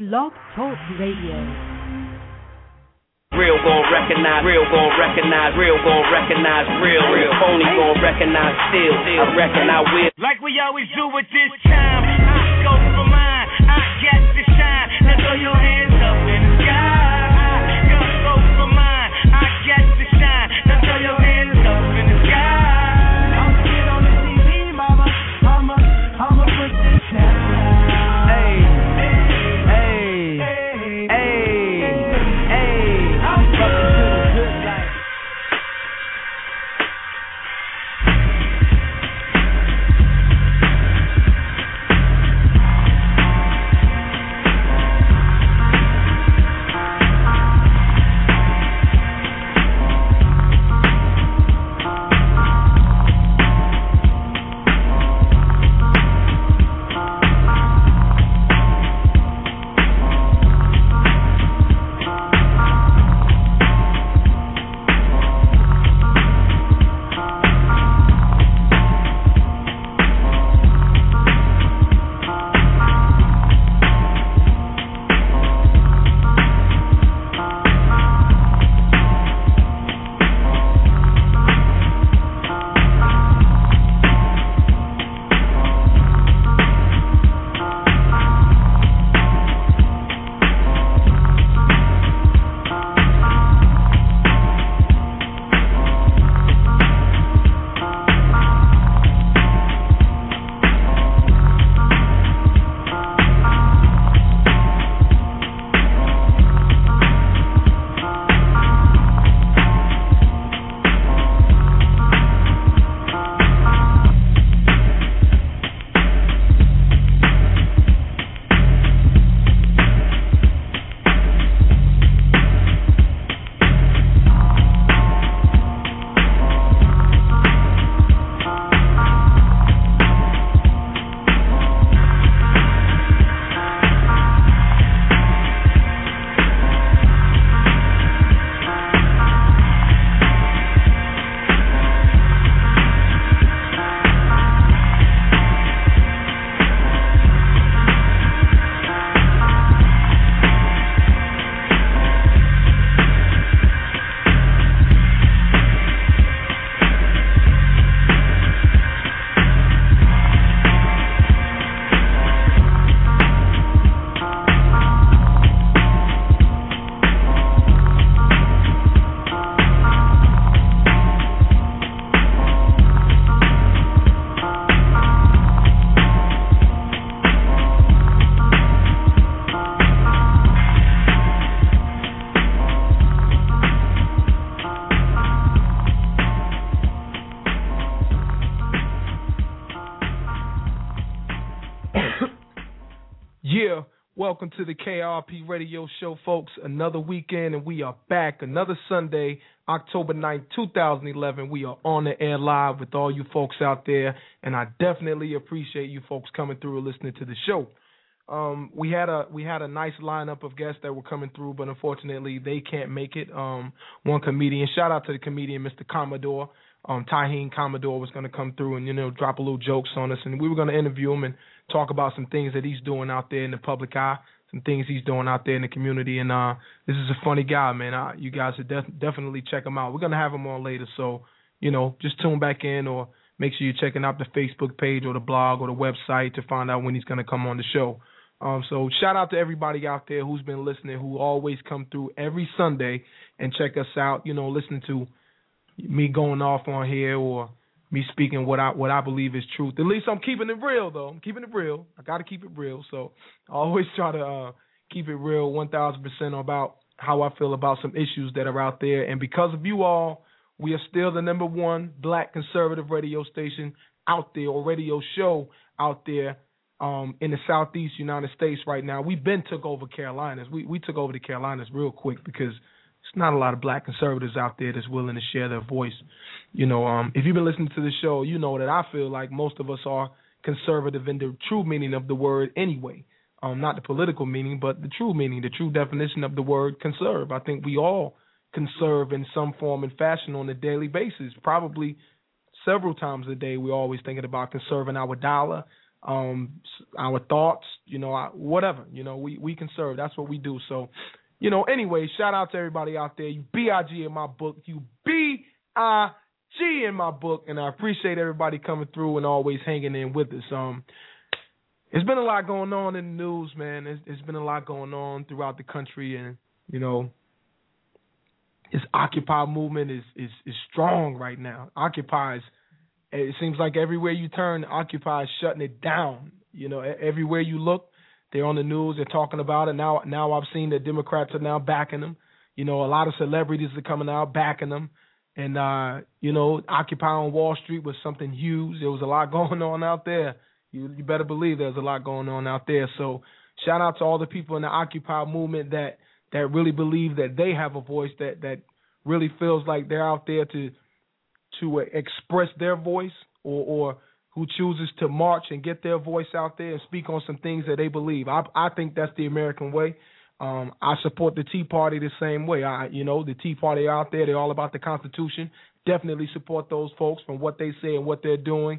Blog Talk Radio. Real gon' recognize, real gon' recognize, real gon' recognize, real, real phony gon' recognize still. I reckon I will. Like we always do at this time, I go for mine, I get to shine. Now throw your hands up in the sky. I go for mine, I get to shine. Now throw your hands up in the sky. I'ma get on the TV, mama. I'ma put this down. Hey, hey, hey, hey. I'm fucking to the good life. Welcome to the KRP Radio Show, folks. Another weekend, and we are back. Another Sunday, October 9th, 2011. We are on the air live with all you folks out there, and I definitely appreciate you folks coming through and listening to the show. We had a nice lineup of guests that were coming through, but unfortunately they can't make it. One comedian, shout out to the comedian, Mr. Commodore. Taheen Commodore was going to come through and, drop a little jokes on us, and we were going to interview him and talk about some things that he's doing out there in the public eye, some things he's doing out there in the community. And this is a funny guy, man. You guys should definitely check him out. We're going to have him on later, so, just tune back in or make sure you're checking out the Facebook page or the blog or the website to find out when he's going to come on the show. So shout out to everybody out there who's been listening, who always come through every Sunday and check us out, listen to me going off on here or me speaking what I believe is truth. At least I'm keeping it real, though. I'm keeping it real. I got to keep it real. So I always try to keep it real 1,000% about how I feel about some issues that are out there. And because of you all, we are still the number one black conservative radio station out there, or radio show out there in the southeast United States right now. We've been took over Carolinas. We took over the Carolinas real quick because it's not a lot of black conservatives out there that's willing to share their voice. If you've been listening to the show, you know that I feel like most of us are conservative in the true meaning of the word anyway. Not the political meaning, but the true meaning, the true definition of the word conserve. I think we all conserve in some form and fashion on a daily basis. Probably several times a day we're always thinking about conserving our dollar, our thoughts, whatever, we can serve. That's what we do. So, anyway, shout out to everybody out there. You B.I.G. in my book. You B.I.G. in my book. And I appreciate everybody coming through and always hanging in with us. It's been a lot going on in the news, man. It's been a lot going on throughout the country. And, this Occupy movement is strong right now. Occupy is, it seems like everywhere you turn, Occupy is shutting it down. Everywhere you look, they're on the news. They're talking about it. Now I've seen that Democrats are now backing them. A lot of celebrities are coming out backing them. And, Occupy on Wall Street was something huge. There was a lot going on out there. You better believe there's a lot going on out there. So shout out to all the people in the Occupy movement that really believe that they have a voice, that really feels like they're out there to express their voice, or who chooses to march and get their voice out there and speak on some things that they believe. I think that's the American way. I support the Tea Party the same way. The Tea Party out there, they're all about the Constitution. Definitely support those folks from what they say and what they're doing.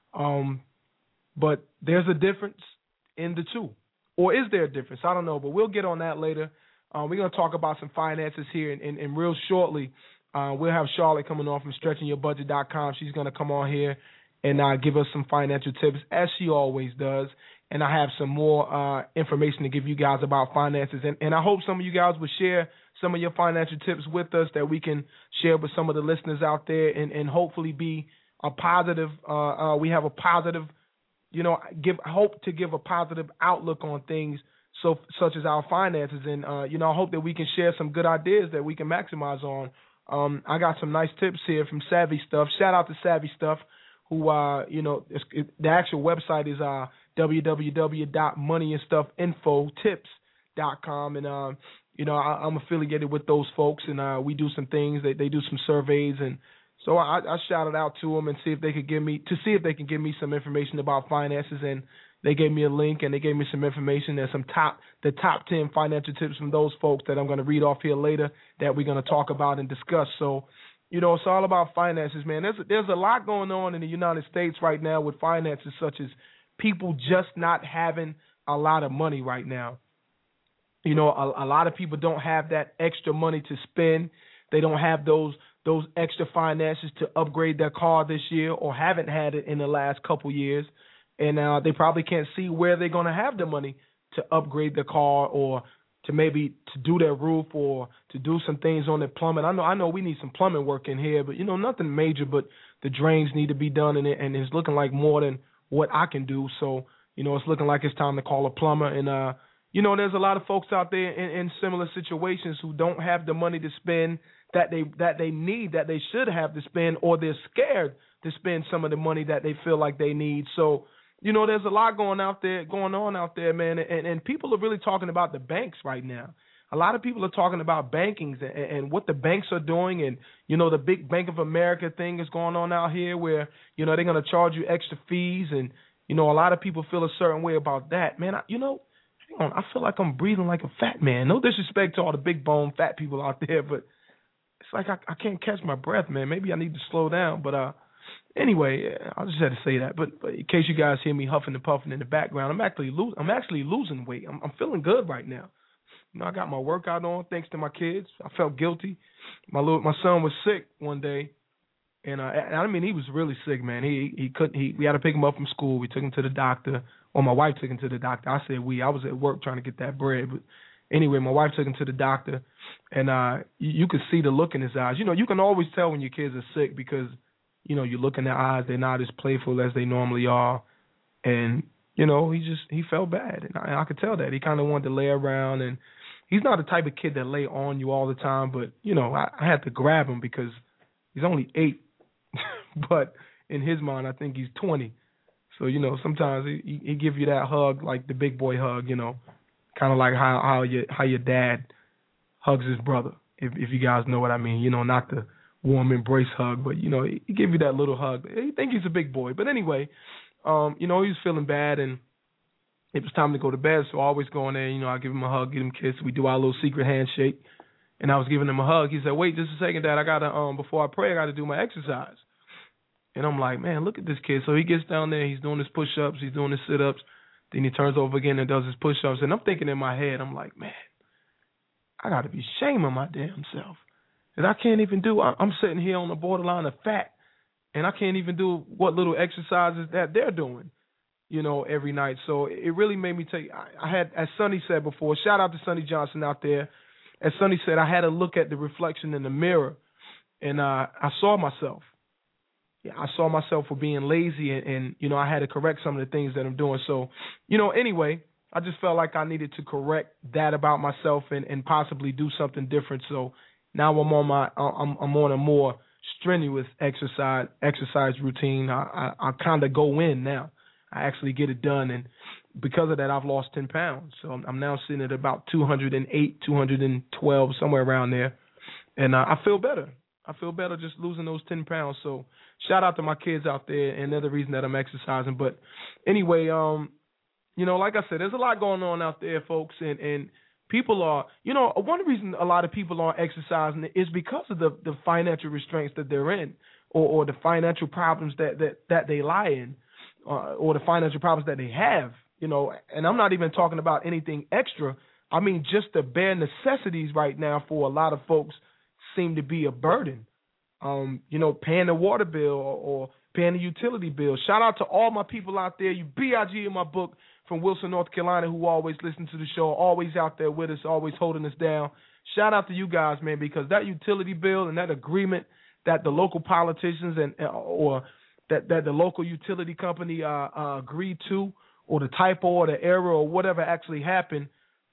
But there's a difference in the two. Or is there a difference? I don't know, but we'll get on that later. We're going to talk about some finances here, and real shortly, we'll have Charlotte coming on from StretchingYourBudget.com. She's going to come on here and give us some financial tips, as she always does. And I have some more information to give you guys about finances. And I hope some of you guys will share some of your financial tips with us that we can share with some of the listeners out there, and hopefully be a positive, we have a positive, give a positive outlook on things, such as our finances. And, I hope that we can share some good ideas that we can maximize on. I got some nice tips here from Savvy Stuff. Shout out to Savvy Stuff, who, the actual website is www.moneyandstuffinfotips.com. And, I'm affiliated with those folks, and we do some things. They do some surveys, and so I shouted out to them and see if they can give me some information about finances. And they gave me a link, and they gave me some information. There's the top 10 financial tips from those folks that I'm going to read off here later that we're going to talk about and discuss. So, it's all about finances, man. There's a lot going on in the United States right now with finances, such as people just not having a lot of money right now. A lot of people don't have that extra money to spend. They don't have those extra finances to upgrade their car this year, or haven't had it in the last couple years. And they probably can't see where they're going to have the money to upgrade their car, or to maybe to do their roof, or to do some things on their plumbing. I know we need some plumbing work in here, but, nothing major, but the drains need to be done, and it's looking like more than what I can do. So, it's looking like it's time to call a plumber. And, there's a lot of folks out there in similar situations who don't have the money to spend that they need, that they should have to spend, or they're scared to spend some of the money that they feel like they need. So, there's a lot going on out there, man. And people are really talking about the banks right now. A lot of people are talking about bankings and what the banks are doing. And, the big Bank of America thing is going on out here where, they're going to charge you extra fees. And, a lot of people feel a certain way about that. Man, hang on, I feel like I'm breathing like a fat man. No disrespect to all the big bone fat people out there, but it's like I can't catch my breath, man. Maybe I need to slow down. But anyway, I just had to say that. But in case you guys hear me huffing and puffing in the background, I'm actually losing weight. I'm feeling good right now. I got my workout on thanks to my kids. I felt guilty. My son was sick one day, and he was really sick, man. We had to pick him up from school. We took him to the doctor. Or my wife took him to the doctor. I said I was at work trying to get that bread. But anyway, my wife took him to the doctor, and you could see the look in his eyes. You can always tell when your kids are sick because, you look in their eyes, they're not as playful as they normally are. And, he felt bad. And I could tell that. He kind of wanted to lay around, and he's not the type of kid that lay on you all the time. But, I had to grab him because he's only 8. But in his mind, I think he's 20. So, sometimes he give you that hug, like the big boy hug, kind of like how your dad hugs his brother, if you guys know what I mean. Not the warm embrace hug, but, he give you that little hug. He think he's a big boy. But anyway, he was feeling bad, and it was time to go to bed. So I always go in there, I give him a hug, give him a kiss. We do our little secret handshake. And I was giving him a hug. He said, wait just a second, Dad. I got to, before I pray, I got to do my exercise. And I'm like, man, look at this kid. So he gets down there, he's doing his push-ups, he's doing his sit-ups, then he turns over again and does his push-ups. And I'm thinking in my head, I'm like, man, I got to be ashamed of my damn self. And I can't even do, I'm sitting here on the borderline of fat, and I can't even do what little exercises that they're doing, you know, every night. So it really made me take, I had, as Sonny said before, shout out to Sonny Johnson out there. As Sonny said, I had to look at the reflection in the mirror, and I saw myself. Yeah, I saw myself for being lazy, and, you know, I had to correct some of the things that I'm doing. So, you know, anyway, I just felt like I needed to correct that about myself and possibly do something different. So now I'm on a more strenuous exercise routine. I kind of go in now. I actually get it done, and because of that, I've lost 10 pounds. So I'm now sitting at about 208, 212, somewhere around there, and I feel better. I feel better just losing those 10 pounds. So shout out to my kids out there, and they're the reason that I'm exercising. But anyway, you know, like I said, there's a lot going on out there, folks, and people are, you know, one reason a lot of people aren't exercising is because of the financial restraints that they're in, or the financial problems that they lie in, or the financial problems that they have, you know. And I'm not even talking about anything extra. I mean, just the bare necessities right now for a lot of folks seem to be a burden. You know, paying the water bill or paying the utility bill. Shout out to all my people out there. You BIG in my book from Wilson, North Carolina, who always listen to the show, always out there with us, always holding us down. Shout out to you guys, man, because that utility bill and that agreement that the local politicians or that the local utility company agreed to, or the typo or the error or whatever actually happened,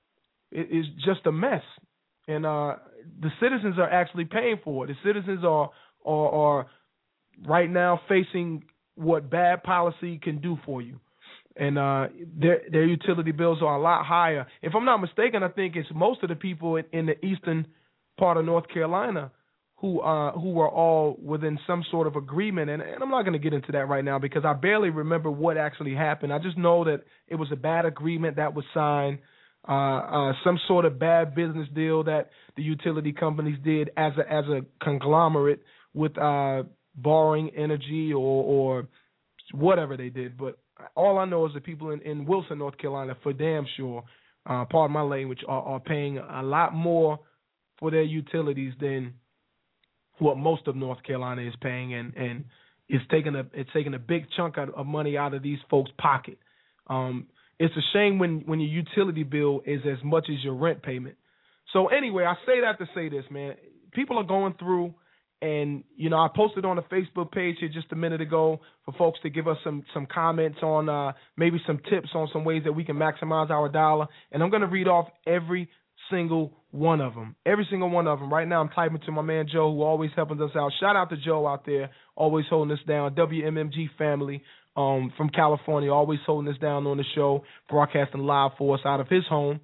is just a mess. And the citizens are actually paying for it. The citizens are right now facing what bad policy can do for you. And their utility bills are a lot higher. If I'm not mistaken, I think it's most of the people in the eastern part of North Carolina who are all within some sort of agreement. And I'm not going to get into that right now because I barely remember what actually happened. I just know that it was a bad agreement that was signed, some sort of bad business deal that the utility companies did as a conglomerate with borrowing energy or whatever they did. But all I know is that people in Wilson, North Carolina, for damn sure, pardon my language, are paying a lot more for their utilities than what most of North Carolina is paying, and it's taking a big chunk of money out of these folks' pocket. It's a shame when your utility bill is as much as your rent payment. So anyway, I say that to say this, man. People are going through, and, you know, I posted on the Facebook page here just a minute ago for folks to give us some comments on maybe some tips on some ways that we can maximize our dollar. And I'm going to read off every single one of them. Every single one of them. Right now I'm typing to my man Joe, who always helping us out. Shout out to Joe out there, always holding us down. WMMG family from California, always holding us down on the show, broadcasting live for us out of his home.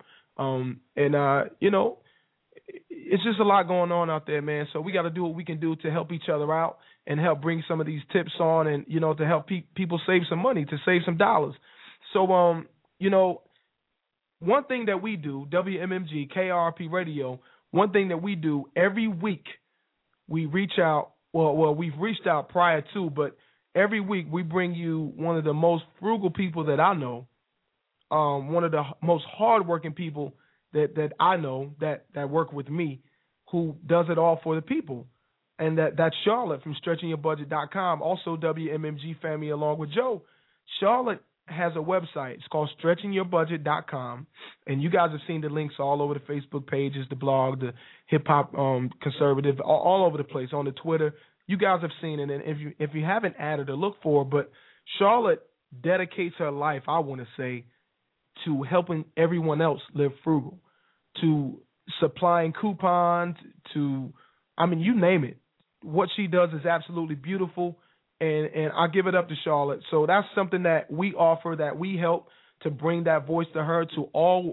You know, it's just a lot going on out there, man. So we got to do what we can do to help each other out and help bring some of these tips on, and, you know, to help people save some money, to save some dollars. So, you know, one thing that we do, WMMG, KRP Radio, one thing that we do every week, we reach out, well, we've reached out prior to, but every week we bring you one of the most frugal people that I know, one of the most hardworking people that I know that work with me, who does it all for the people. And that's Charlotte from StretchingYourBudget.com, also WMMG family along with Joe. Charlotte has a website. It's called StretchingYourBudget.com, and you guys have seen the links all over the Facebook pages, the blog, the hip-hop conservative, all over the place, on the Twitter. You guys have seen it, and if you haven't added her, look for her. But Charlotte dedicates her life, I want to say, to helping everyone else live frugal, to supplying coupons, to, I mean, you name it. What she does is absolutely beautiful, and I give it up to Charlotte. So that's something that we offer, that we help to bring that voice to her, to all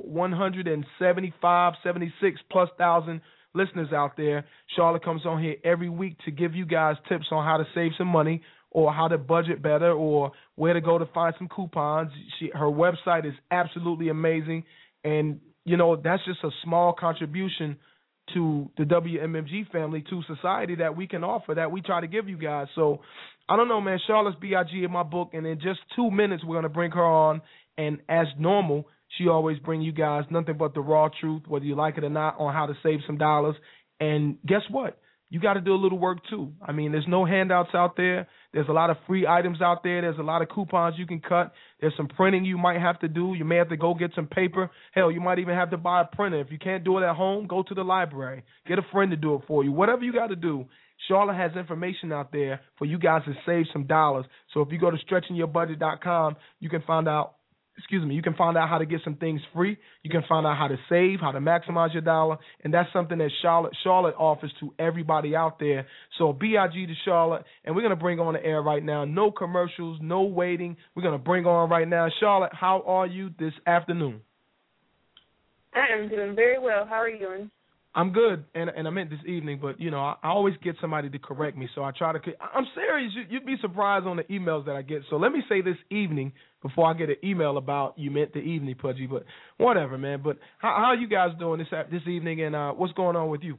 175, 76 plus thousand listeners out there. Charlotte comes on here every week to give you guys tips on how to save some money, or how to budget better, or where to go to find some coupons. Her website is absolutely amazing, and, you know, that's just a small contribution to the WMMG family, to society that we can offer, that we try to give you guys. So I don't know, man. Charlotte's B.I.G. in my book, and in just 2 minutes we're gonna bring her on, and as normal, she always bring you guys nothing but the raw truth, whether you like it or not, on how to save some dollars. And guess what? You got to do a little work too. I mean, there's no handouts out there. There's a lot of free items out there. There's a lot of coupons you can cut. There's some printing you might have to do. You may have to go get some paper. Hell, you might even have to buy a printer. If you can't do it at home, go to the library. Get a friend to do it for you. Whatever you got to do, Charlotte has information out there for you guys to save some dollars. So if you go to stretchingyourbudget.com, you can find out how to get some things free. You can find out how to save, how to maximize your dollar, and that's something that Charlotte offers to everybody out there. So B.I.G. to Charlotte, and we're going to bring on the air right now. No commercials, no waiting. We're going to bring on right now. Charlotte, how are you this afternoon? I am doing very well. How are you doing? I'm good, and I meant this evening, but, you know, I always get somebody to correct me, so I try to – I'm serious. You'd be surprised on the emails that I get. So let me say this evening before I get an email about you meant the evening, Pudgy, but whatever, man. But how are you guys doing this evening, and what's going on with you?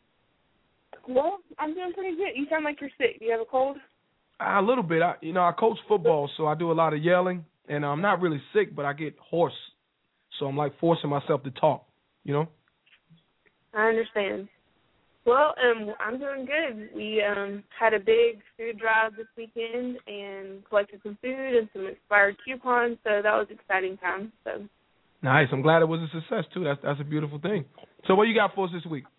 Well, I'm doing pretty good. You sound like you're sick. Do you have a cold? A little bit. I coach football, so I do a lot of yelling, and I'm not really sick, but I get hoarse. So I'm, like, forcing myself to talk, you know? I understand. Well, I'm doing good. We had a big food drive this weekend and collected some food and some expired coupons, so that was an exciting time. So nice. I'm glad it was a success, too. That's a beautiful thing. So what you got for us this week?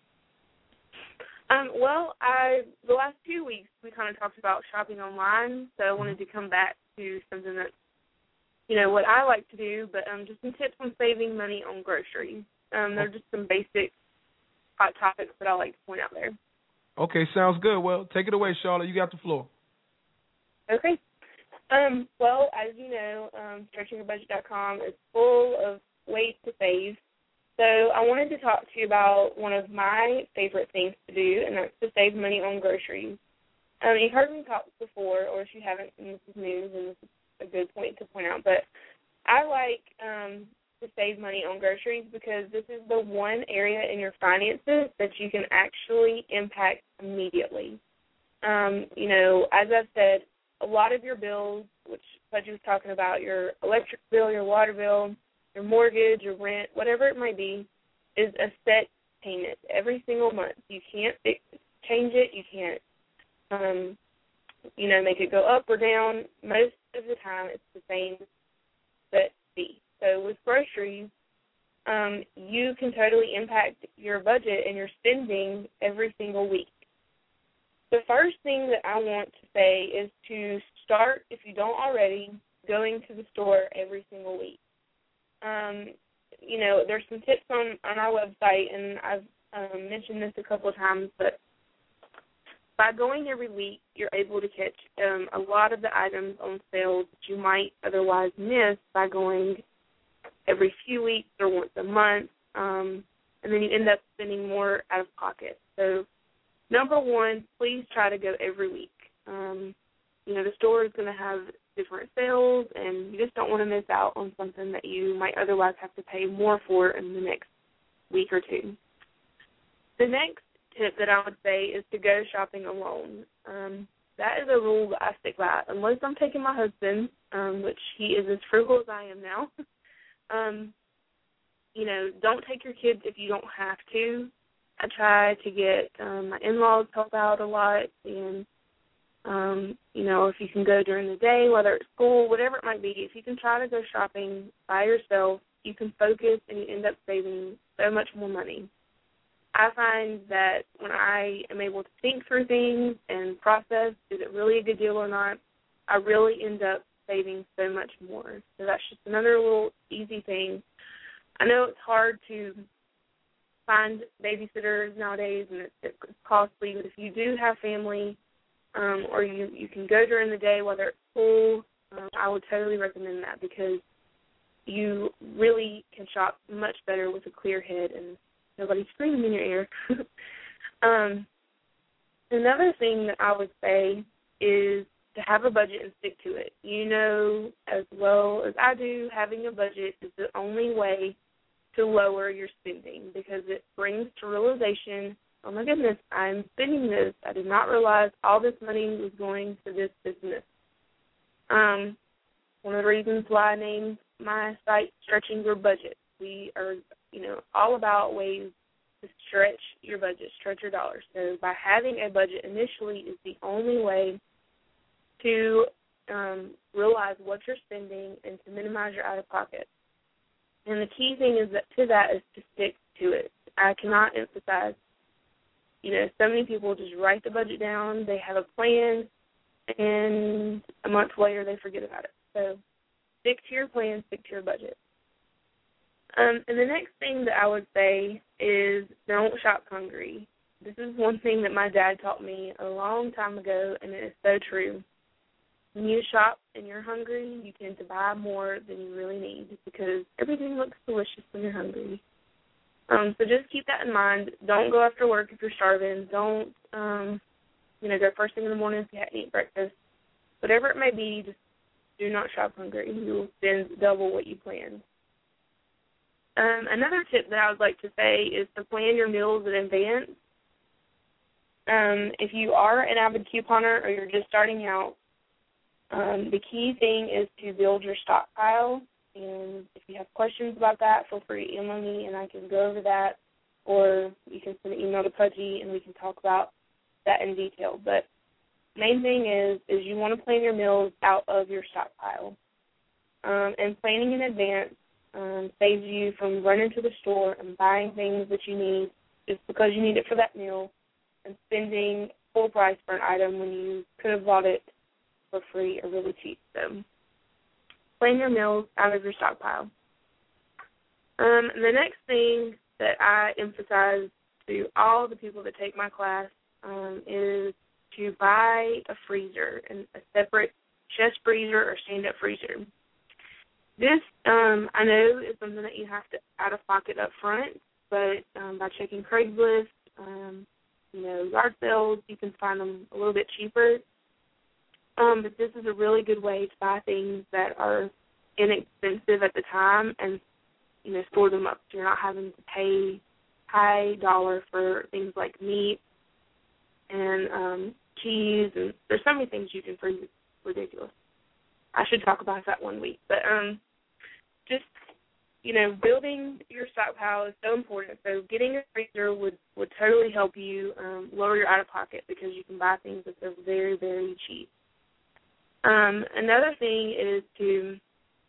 Well, the last 2 weeks we kind of talked about shopping online, so I wanted to come back to something that's, you know, what I like to do, but just some tips on saving money on groceries. They're just some basic hot topics that I like to point out there. Okay, sounds good. Well, take it away, Charlotte. You got the floor. Okay. Well, as you know, stretchingyourbudget.com is full of ways to save. So I wanted to talk to you about one of my favorite things to do, and that's to save money on groceries. You've heard me talk before, or if you haven't, and this is news, and this is a good point to point out, but I like to save money on groceries because this is the one area in your finances that you can actually impact immediately. You know, as I've said, a lot of your bills, which Pudgy was talking about, your electric bill, your water bill, your mortgage, your rent, whatever it might be, is a set payment every single month. You can't change it. You can't, make it go up or down. Most of the time it's the same set fee. So with groceries, you can totally impact your budget and your spending every single week. The first thing that I want to say is to start, if you don't already, going to the store every single week. There's some tips on our website, and I've mentioned this a couple of times, but by going every week, you're able to catch a lot of the items on sale that you might otherwise miss by going every few weeks or once a month, and then you end up spending more out of pocket. So, number one, please try to go every week. The store is going to have different sales, and you just don't want to miss out on something that you might otherwise have to pay more for in the next week or two. The next tip that I would say is to go shopping alone. That is a rule that I stick by, unless I'm taking my husband, which he is as frugal as I am now. Don't take your kids if you don't have to. I try to get my in-laws help out a lot, and if you can go during the day, whether it's school, whatever it might be, if you can try to go shopping by yourself, you can focus and you end up saving so much more money. I find that when I am able to think through things and process, is it really a good deal or not, I really end up saving so much more. So that's just another little easy thing. I know it's hard to find babysitters nowadays, and it's costly, but if you do have family, or you can go during the day, whether it's school, I would totally recommend that because you really can shop much better with a clear head and nobody screaming in your ear. Another thing that I would say is to have a budget and stick to it. You know as well as I do, having a budget is the only way to lower your spending because it brings to realization, oh my goodness, I'm spending this. I did not realize all this money was going to this business. One of the reasons why I named my site Stretching Your Budget. We are, all about ways to stretch your budget, stretch your dollars. So by having a budget initially is the only way to realize what you're spending and to minimize your out-of-pocket. And the key thing is that is to stick to it. I cannot emphasize, so many people just write the budget down, they have a plan, and a month later they forget about it. So stick to your plan, stick to your budget. And the next thing that I would say is don't shop hungry. This is one thing that my dad taught me a long time ago, and it is so true. When you shop and you're hungry, you tend to buy more than you really need because everything looks delicious when you're hungry. So just keep that in mind. Don't go after work if you're starving. Don't, go first thing in the morning if you hadn't eaten breakfast. Whatever it may be, just do not shop hungry. You will spend double what you planned. Another tip that I would like to say is to plan your meals in advance. If you are an avid couponer or you're just starting out, the key thing is to build your stockpile. And if you have questions about that, feel free to email me and I can go over that. Or you can send an email to Pudgy and we can talk about that in detail. But main thing is you want to plan your meals out of your stockpile. And planning in advance saves you from running to the store and buying things that you need just because you need it for that meal and spending full price for an item when you could have bought it for free or really cheap. So plan your meals out of your stockpile. The next thing that I emphasize to all the people that take my class is to buy a freezer, and a separate chest freezer or stand-up freezer. This, I know, is something that you have to out-of-pocket up front, but by checking Craigslist, yard sales, you can find them a little bit cheaper. But this is a really good way to buy things that are inexpensive at the time and, store them up so you're not having to pay high dollar for things like meat and cheese. And there's so many things you can freeze. It's ridiculous. I should talk about that one week. But just, building your stockpile is so important. So getting a freezer would totally help you lower your out-of-pocket because you can buy things that are very, very cheap. Another thing is to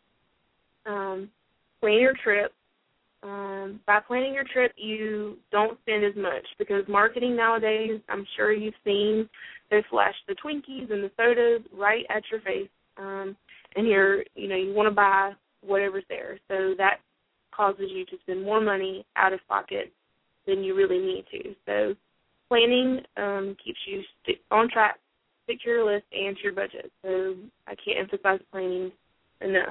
plan your trip. By planning your trip, you don't spend as much because marketing nowadays, I'm sure you've seen, they flash the Twinkies and the sodas right at your face, and you want to buy whatever's there. So that causes you to spend more money out of pocket than you really need to. So planning keeps you on track, stick to your list, and to your budget. So I can't emphasize planning enough.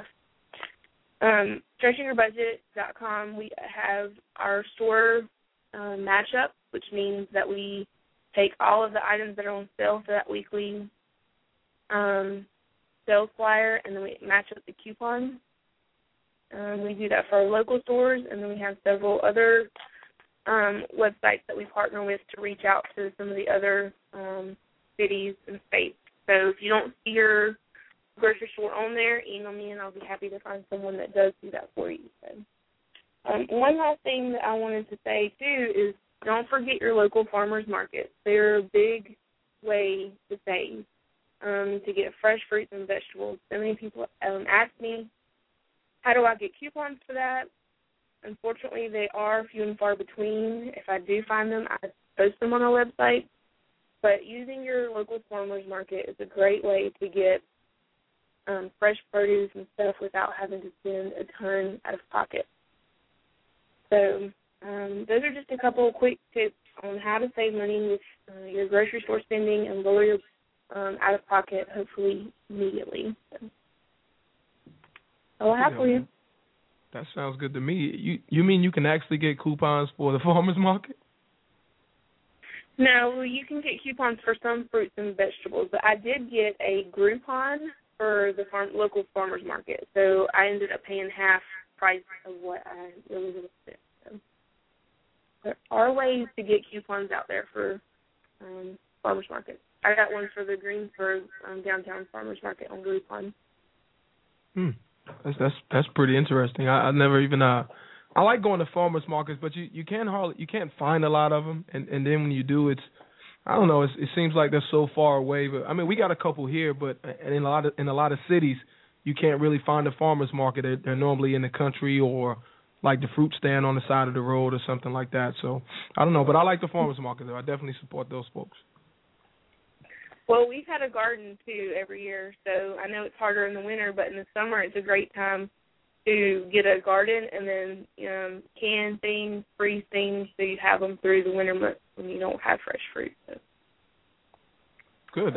StretchingYourBudget.com, we have our store matchup, which means that we take all of the items that are on sale for that weekly sales flyer, and then we match up the coupons. We do that for our local stores, and then we have several other websites that we partner with to reach out to some of the other cities and states. So if you don't see your grocery store on there, email me, and I'll be happy to find someone that does do that for you. So, one last thing that I wanted to say, too, is don't forget your local farmers markets. They're a big way to save, to get fresh fruits and vegetables. So many people ask me, how do I get coupons for that? Unfortunately, they are few and far between. If I do find them, I post them on our website. But using your local farmers market is a great way to get fresh produce and stuff without having to spend a ton out of pocket. So those are just a couple of quick tips on how to save money with your grocery store spending and lower your out-of-pocket, hopefully, immediately. So, all I have for you. That sounds good to me. You mean you can actually get coupons for the farmer's market? No, you can get coupons for some fruits and vegetables, but I did get a Groupon for the local farmer's market. So I ended up paying half price of what I really would have spent. So there are ways to get coupons out there for farmers markets. I got one for the Greensburg downtown farmers market on Groupon. That's pretty interesting. I never even I like going to farmers markets, but you can't find a lot of them, and then when you do, it's I don't know. It seems like they're so far away. But I mean, we got a couple here, but in a lot of cities, you can't really find a farmers market. They're normally in the country or like the fruit stand on the side of the road or something like that. So I don't know, but I like the farmers market though. I definitely support those folks. Well, we've had a garden too every year, so I know it's harder in the winter, but in the summer it's a great time to get a garden and then can things, freeze things, so you have them through the winter months when you don't have fresh fruit. So. Good.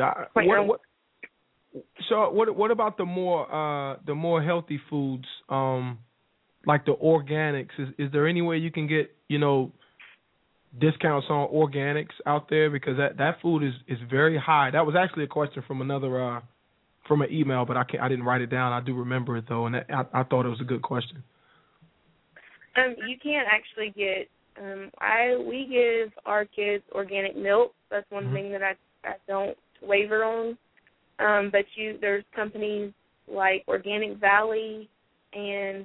What about the more healthy foods, like the organics? Is there any way you can get discounts on organics out there, because that food is very high? That was actually a question from another from an email, but I didn't write it down. I do remember it though, and I thought it was a good question. You can't actually get. We give our kids organic milk. That's one thing that I don't waver on. But there's companies like Organic Valley and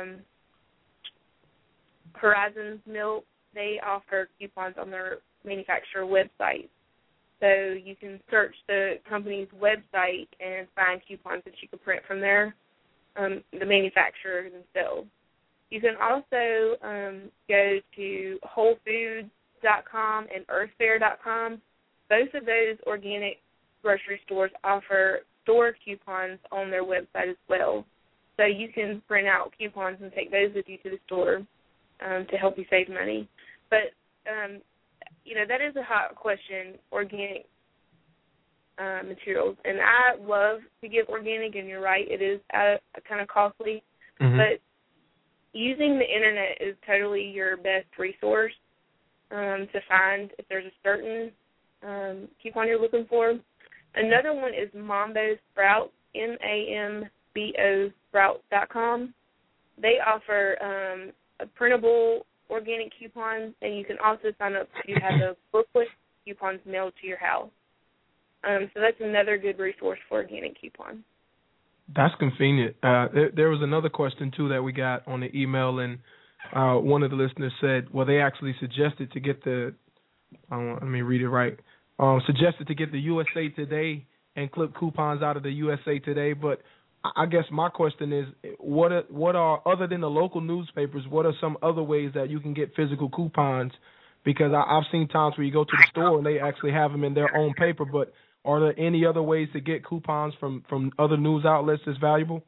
Horizons Milk. They offer coupons on their manufacturer website. So you can search the company's website and find coupons that you can print from there, the manufacturer themselves. You can also go to WholeFoods.com and EarthFare.com. Both of those organic grocery stores offer store coupons on their website as well. So you can print out coupons and take those with you to the store to help you save money. But, that is a hot question, organic materials. And I love to get organic, and you're right, it is kind of costly. But using the Internet is totally your best resource to find if there's a certain coupon you're looking for. Another one is Mambo Sprouts, MAMBO Sprouts.com. They offer a printable organic coupons, and you can also sign up to have those booklet coupons mailed to your house. So that's another good resource for organic coupons. That's convenient. There was another question, too, that we got on the email, and one of the listeners said, well, they actually suggested to get let me read it right, suggested to get the USA Today and clip coupons out of the USA Today, but I guess my question is, what are other than the local newspapers, what are some other ways that you can get physical coupons? Because I've seen times where you go to the store and they actually have them in their own paper, but are there any other ways to get coupons from other news outlets that's valuable?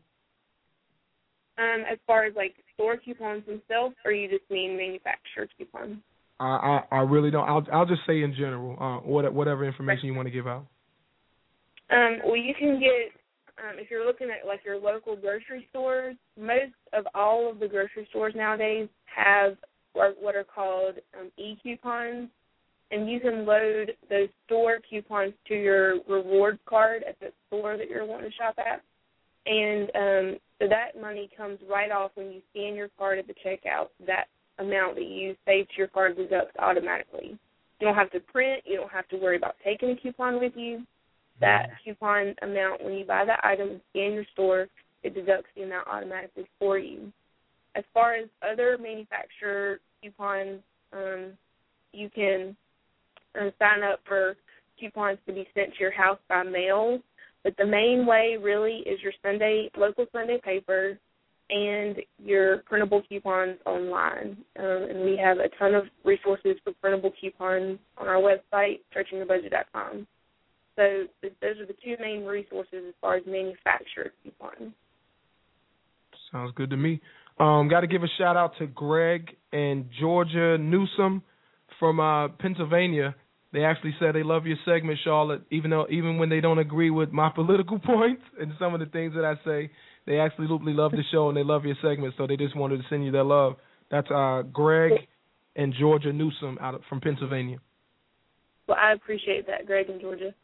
As far as like store coupons themselves, or you just mean manufacturer coupons? I really don't. I'll just say in general, whatever information you want to give out. Well, you can get, if you're looking at like your local grocery stores, most of all of the grocery stores nowadays have what are called e-coupons, and you can load those store coupons to your rewards card at the store that you're wanting to shop at. And so that money comes right off when you scan your card at the checkout. That amount that you save to your card deducts automatically. You don't have to print. You don't have to worry about taking a coupon with you. That coupon amount, when you buy that item and scan your store, it deducts the amount automatically for you. As far as other manufacturer coupons, you can sign up for coupons to be sent to your house by mail. But the main way really is your local Sunday paper and your printable coupons online. And we have a ton of resources for printable coupons on our website, searchingyourbudget.com. So those are the two main resources as far as manufactured coupons. Sounds good to me. Got to give a shout out to Greg and Georgia Newsom from Pennsylvania. They actually said they love your segment, Charlotte, even when they don't agree with my political points and some of the things that I say. They absolutely love the show and they love your segment, so they just wanted to send you their love. That's Greg and Georgia Newsom from Pennsylvania. Well, I appreciate that, Greg and Georgia.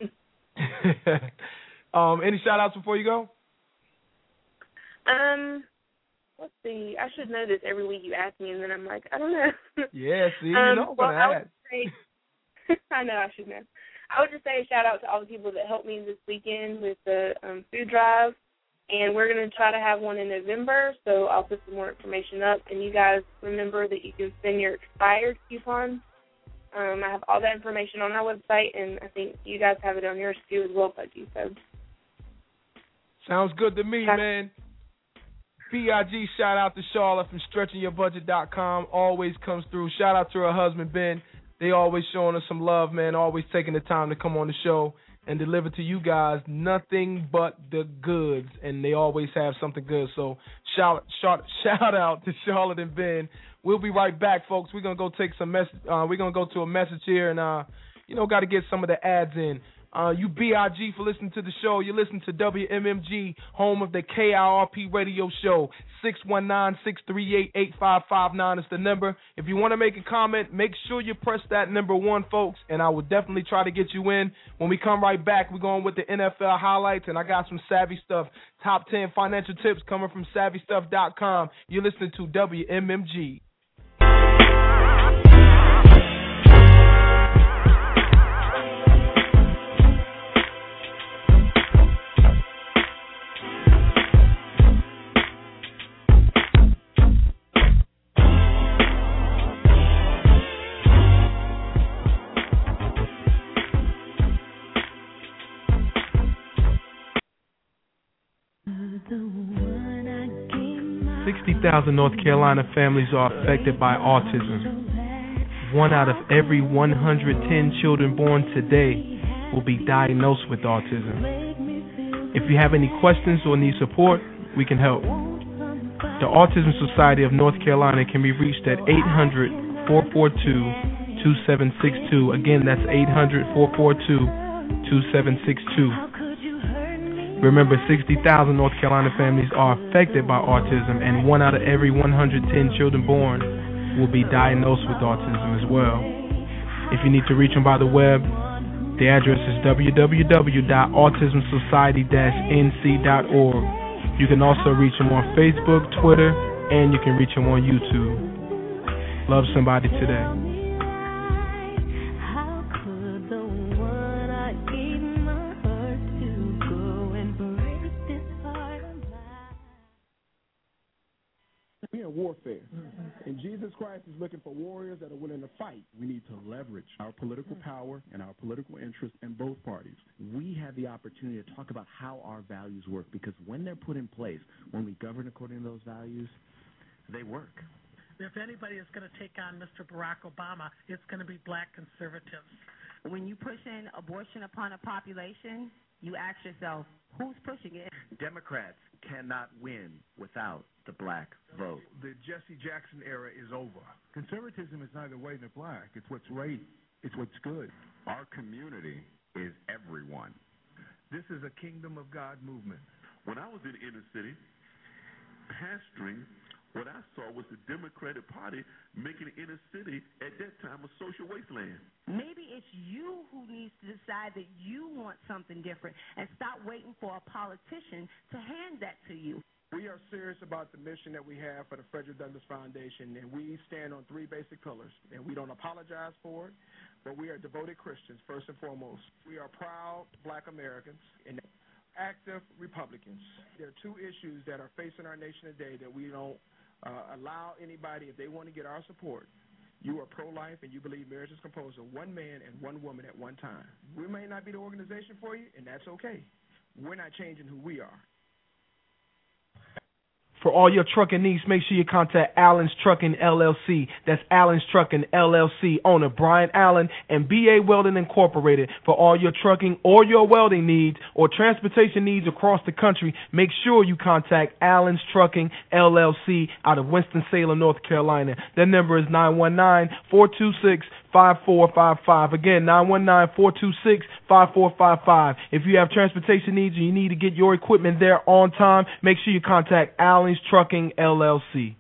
Any shout-outs before you go? let's see. I should know this every week you ask me, and then I'm like, I don't know. Yeah, see, you know what I had. I know, I should know. I would just say a shout-out to all the people that helped me this weekend with the food drive, and we're going to try to have one in November, so I'll put some more information up. And you guys remember that you can send your expired coupons. I have all that information on our website, and I think you guys have it on yours too as well, Pudgy. So. Sounds good to me, man. B.I.G. shout out to Charlotte from StretchingYourBudget.com. Always comes through. Shout out to her husband, Ben. They always showing us some love, man. Always taking the time to come on the show and deliver to you guys nothing but the goods. And they always have something good. So shout out to Charlotte and Ben. We'll be right back, folks. We're gonna go take some we're gonna go to a message here, and got to get some of the ads in. You B.I.G. for listening to the show. You listen to WMMG, home of the KIRP radio show. 619-638-8559 is the number. If you want to make a comment, make sure you press that number 1, folks, and I will definitely try to get you in. When we come right back, we're going with the NFL highlights, and I got some savvy stuff. Top 10 financial tips coming from SavvyStuff.com. You're listening to WMMG. 60,000 North Carolina families are affected by autism. 1 out of every 110 children born today will be diagnosed with autism. If you have any questions or need support, we can help. The Autism Society of North Carolina can be reached at 800-442-2762. Again, that's 800-442-2762. Remember, 60,000 North Carolina families are affected by autism, and 1 out of every 110 children born will be diagnosed with autism as well. If you need to reach them by the web, the address is www.autismsociety-nc.org. You can also reach them on Facebook, Twitter, and you can reach them on YouTube. Love somebody today. Warfare. And Jesus Christ is looking for warriors that are willing to fight. We need to leverage our political power and our political interest in both parties. We have the opportunity to talk about how our values work, because when they're put in place, when we govern according to those values, they work. If anybody is going to take on Mr. Barack Obama, it's going to be black conservatives. When you push in abortion upon a population, you ask yourself, who's pushing it? Democrats cannot win without the black vote. The Jesse Jackson era is over. Conservatism is neither white nor black. It's what's right. It's what's good. Our community is everyone. This is a kingdom of God movement. When I was in the inner city pastoring, what I saw was the Democratic Party making the inner city at that time a social wasteland. Maybe it's you who needs to decide that you want something different and stop waiting for a politician to hand that to you. We are serious about the mission that we have for the Frederick Douglass Foundation, and we stand on 3 basic pillars, and we don't apologize for it, but we are devoted Christians, first and foremost. We are proud black Americans and active Republicans. There are 2 issues that are facing our nation today that we don't allow anybody, if they want to get our support. You are pro-life and you believe marriage is composed of 1 man and 1 woman at one time. We may not be the organization for you, and that's okay. We're not changing who we are. For all your trucking needs, make sure you contact Allen's Trucking LLC. That's Allen's Trucking LLC, owner Brian Allen and BA Welding Incorporated. For all your trucking or your welding needs or transportation needs across the country, make sure you contact Allen's Trucking LLC out of Winston-Salem, North Carolina. Their number is 919-426-5455. Again, 919-426-5455. If you have transportation needs and you need to get your equipment there on time, make sure you contact Allen's Trucking LLC.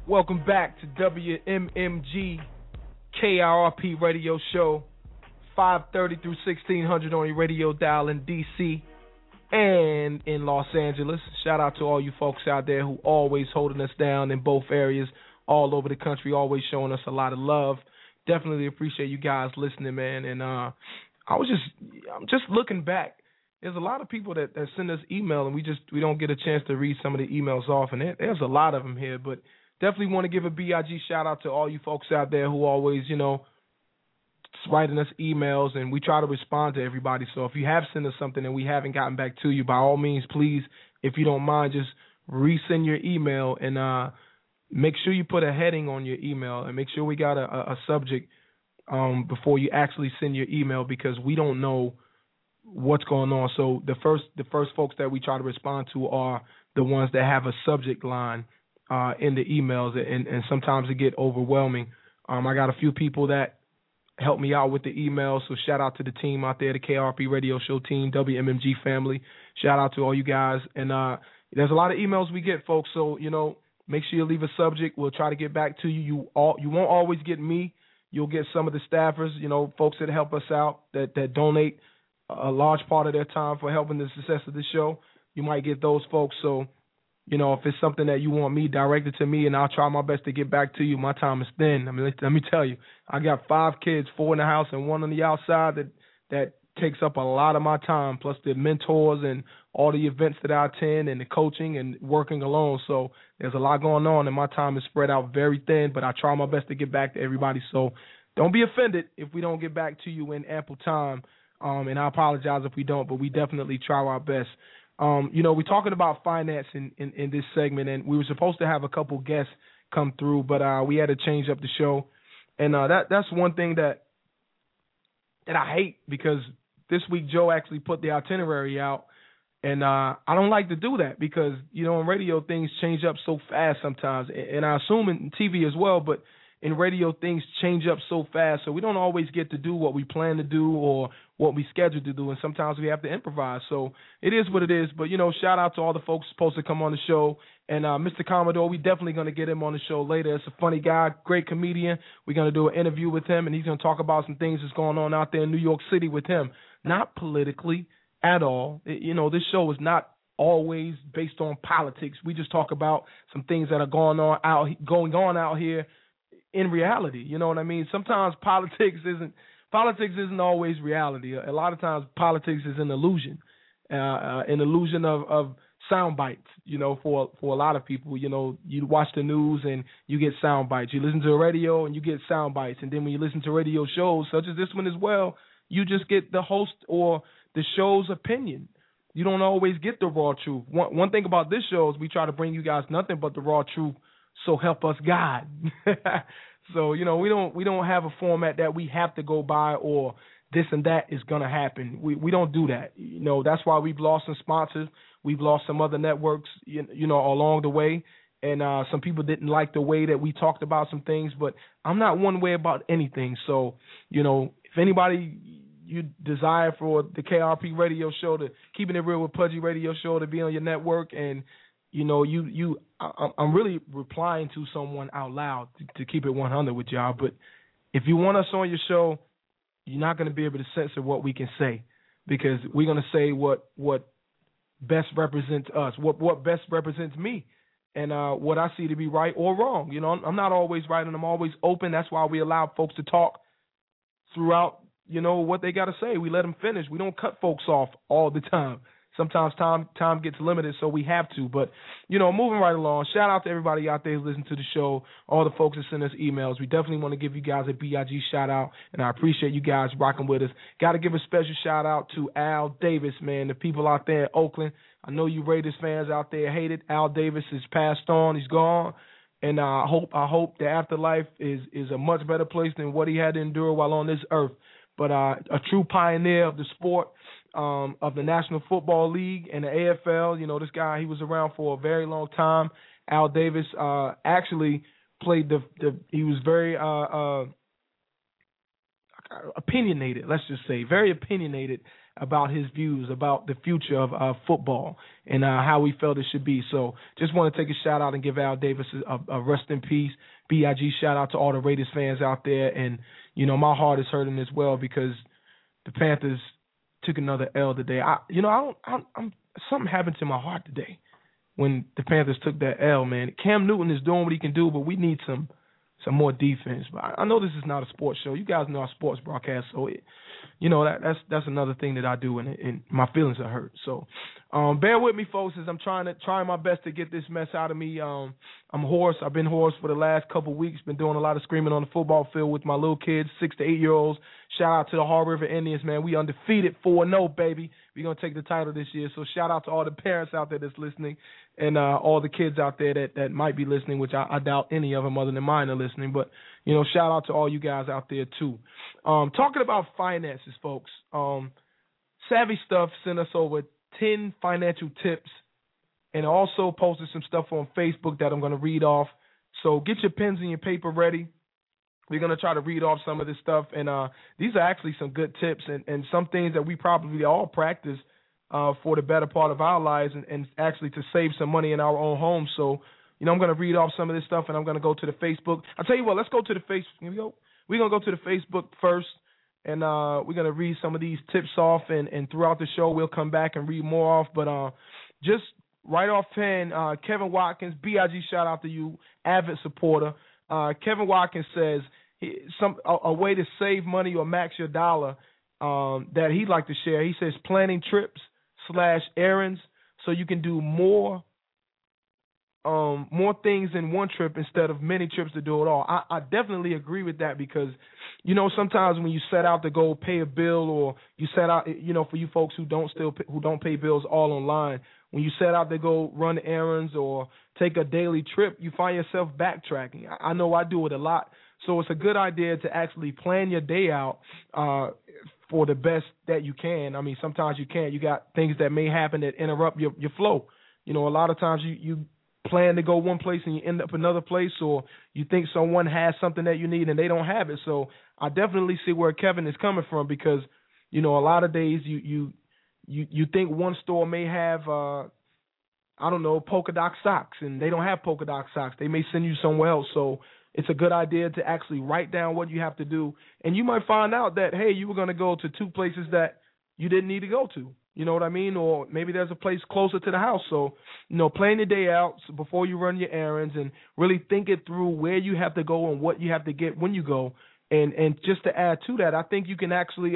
Welcome back to WMMG KRP Radio Show, 530 through 1600 on your radio dial in D.C. and in Los Angeles. Shout out to all you folks out there who always holding us down in both areas, all over the country, always showing us a lot of love. Definitely appreciate you guys listening, man. And I'm just looking back. There's a lot of people that send us email, and we don't get a chance to read some of the emails off, and there's a lot of them here. But definitely want to give a BIG shout out to all you folks out there who always, writing us emails, and we try to respond to everybody. So if you have sent us something and we haven't gotten back to you, by all means, please, if you don't mind, just resend your email, and make sure you put a heading on your email, and make sure we got a subject before you actually send your email, because we don't know what's going on. So the first folks that we try to respond to are the ones that have a subject line in the emails, and sometimes it get overwhelming. I got a few people that help me out with the emails, so shout out to the team out there, the KRP Radio Show team, WMMG family. Shout out to all you guys. And there's a lot of emails we get, folks, so, make sure you leave a subject. We'll try to get back to you. You won't always get me. You'll get some of the staffers, folks that help us out, that donate a large part of their time for helping the success of the show. You might get those folks. So, if it's something that you want me, direct it to me, and I'll try my best to get back to you. My time is thin. I mean, let me tell you, I got 5 kids, 4 in the house and 1 on the outside that takes up a lot of my time, plus the mentors and all the events that I attend and the coaching and working alone. So there's a lot going on, and my time is spread out very thin, but I try my best to get back to everybody. So don't be offended if we don't get back to you in ample time, and I apologize if we don't, but we definitely try our best. We're talking about finance in this segment, and we were supposed to have a couple guests come through, but we had to change up the show. And that's one thing that I hate, because this week Joe actually put the itinerary out, and I don't like to do that, because, in radio things change up so fast sometimes, and I assume in TV as well, but in radio things change up so fast, so we don't always get to do what we plan to do or what we scheduled to do, and sometimes we have to improvise. So it is what it is, but, shout out to all the folks supposed to come on the show, and Mr. Commodore, we definitely going to get him on the show later. It's a funny guy, great comedian. We're going to do an interview with him, and he's going to talk about some things that's going on out there in New York City with him, not politically at all. This show is not always based on politics. We just talk about some things that are going on out here in reality. You know what I mean? Sometimes politics isn't always reality. A lot of times politics is an illusion of sound bites, for a lot of people. You watch the news and you get sound bites. You listen to the radio and you get sound bites. And then when you listen to radio shows such as this one as well, you just get the host or the show's opinion. You don't always get the raw truth. One thing about this show is we try to bring you guys nothing but the raw truth, so help us God. So, we don't have a format that we have to go by, or this and that is going to happen. We don't do that. That's why we've lost some sponsors. We've lost some other networks, along the way. And some people didn't like the way that we talked about some things, but I'm not one way about anything. So, if anybody you desire for the KRP Radio Show, to Keeping It Real with Pudgy Radio Show, to be on your network, and I'm really replying to someone out loud to keep it 100 with y'all. But if you want us on your show, you're not going to be able to censor what we can say, because we're going to say what best represents us, what best represents me, and what I see to be right or wrong. I'm not always right, and I'm always open. That's why we allow folks to talk throughout, what they got to say. We let them finish. We don't cut folks off all the time. Sometimes time gets limited, so we have to. But, moving right along, shout out to everybody out there who listen to the show, all the folks that send us emails. We definitely want to give you guys a BIG shout-out, and I appreciate you guys rocking with us. Got to give a special shout-out to Al Davis, man, the people out there in Oakland. I know you Raiders fans out there hate it. Al Davis has passed on. He's gone. And I hope the afterlife is a much better place than what he had to endure while on this earth. But a true pioneer of the sport, of the National Football League and the AFL. This guy, he was around for a very long time. Al Davis actually played he was very opinionated, let's just say, very opinionated about his views about the future of football and how he felt it should be. So just want to take a shout out and give Al Davis a rest in peace. BIG shout out to all the Raiders fans out there. And, you know, my heart is hurting as well because the Panthers took another L today. Something happened to my heart today when the Panthers took that L, man. Cam Newton is doing what he can do, but we need some more defense. But I know this is not a sports show. You guys know our sports broadcast, so that's another thing that I do, and my feelings are hurt. So bear with me, folks, as I'm trying my best to get this mess out of me. I'm hoarse. I've been hoarse for the last couple of weeks. Been doing a lot of screaming on the football field with my little kids, 6 to 8-year-olds. Shout out to the Haw River Indians, man. We undefeated 4-0, baby. We're going to take the title this year. So shout out to all the parents out there that's listening and all the kids out there that might be listening, which I doubt any of them other than mine are listening. But, you know, shout out to all you guys out there, too. Talking about finances, folks, Savvy Stuff sent us over 10 financial tips and also posted some stuff on Facebook that I'm going to read off. So get your pens and your paper ready. We're going to try to read off some of this stuff. And these are actually some good tips and some things that we probably all practice for the better part of our lives and actually to save some money in our own homes. So, you know, I'm going to read off some of this stuff, and I'm going to go to the Facebook. I'll tell you what, let's go to the Facebook. Here we go. We're going to go to the Facebook first, and we're going to read some of these tips off, and throughout the show we'll come back and read more off. But just right off pen, Kevin Watkins, BIG, shout out to you, avid supporter. Kevin Watkins says a way to save money or max your dollar that he'd like to share. He says planning trips / errands so you can do more things in one trip instead of many trips to do it all. I definitely agree with that because, you know, sometimes when you set out to go pay a bill or you set out, you know, for you folks who don't pay bills all online, when you set out to go run errands or take a daily trip, you find yourself backtracking. I know I do it a lot. So it's a good idea to actually plan your day out for the best that you can. I mean, sometimes you can't. You got things that may happen that interrupt your flow. You know, a lot of times you plan to go one place and you end up another place, or you think someone has something that you need and they don't have it. So I definitely see where Kevin is coming from because, you know, a lot of days you think one store may have, polka dot socks, and they don't have polka dot socks. They may send you somewhere else. So it's a good idea to actually write down what you have to do. And you might find out that, hey, you were going to go to 2 places that you didn't need to go to. You know what I mean? Or maybe there's a place closer to the house. So, you know, plan your day out before you run your errands and really think it through where you have to go and what you have to get when you go. And just to add to that, I think you can actually,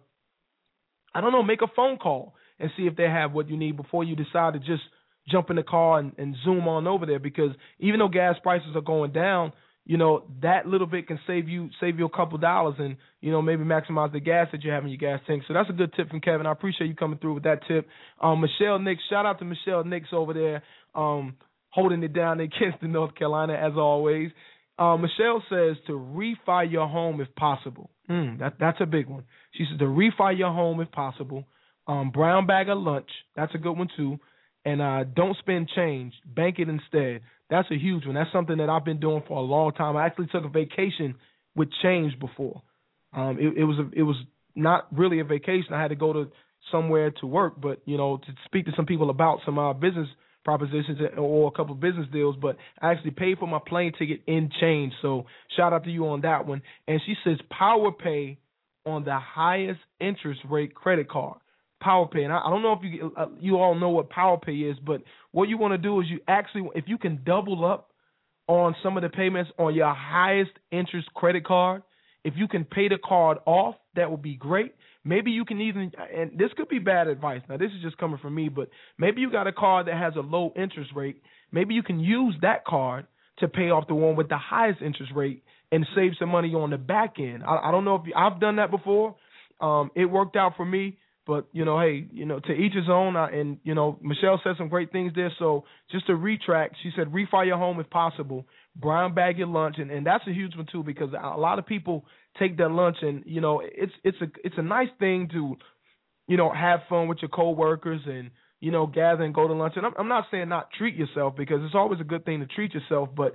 make a phone call and see if they have what you need before you decide to just jump in the car and zoom on over there. Because even though gas prices are going down, you know, that little bit can save you a couple dollars and, you know, maybe maximize the gas that you have in your gas tank. So that's a good tip from Kevin. I appreciate you coming through with that tip. Michelle Nix, shout out to Michelle Nix over there, holding it down in Kinston, North Carolina, as always. Michelle says to refi your home if possible. That's a big one. She says to refi your home if possible. Brown bag of lunch. That's a good one, too. And don't spend change. Bank it instead. That's a huge one. That's something that I've been doing for a long time. I actually took a vacation with change before. It was not really a vacation. I had to go to somewhere to work, but, you know, to speak to some people about some business propositions or a couple of business deals, but I actually paid for my plane ticket in change. So shout out to you on that one. And she says Power Pay on the highest interest rate credit card. Power Pay, and I don't know if you all know what Power Pay is, but what you want to do is you actually, if you can double up on some of the payments on your highest interest credit card, if you can pay the card off, that would be great. Maybe you can even, and this could be bad advice. Now, this is just coming from me, but maybe you got a card that has a low interest rate. Maybe you can use that card to pay off the one with the highest interest rate and save some money on the back end. I don't know if I've done that before. It worked out for me. But, you know, hey, you know, to each his own. And, you know, Michelle said some great things there. So just to retract, she said refi your home if possible, brown bag your lunch. And that's a huge one, too, because a lot of people take their lunch and, you know, it's a nice thing to, you know, have fun with your coworkers and, you know, gather and go to lunch. And I'm not saying not treat yourself because it's always a good thing to treat yourself. But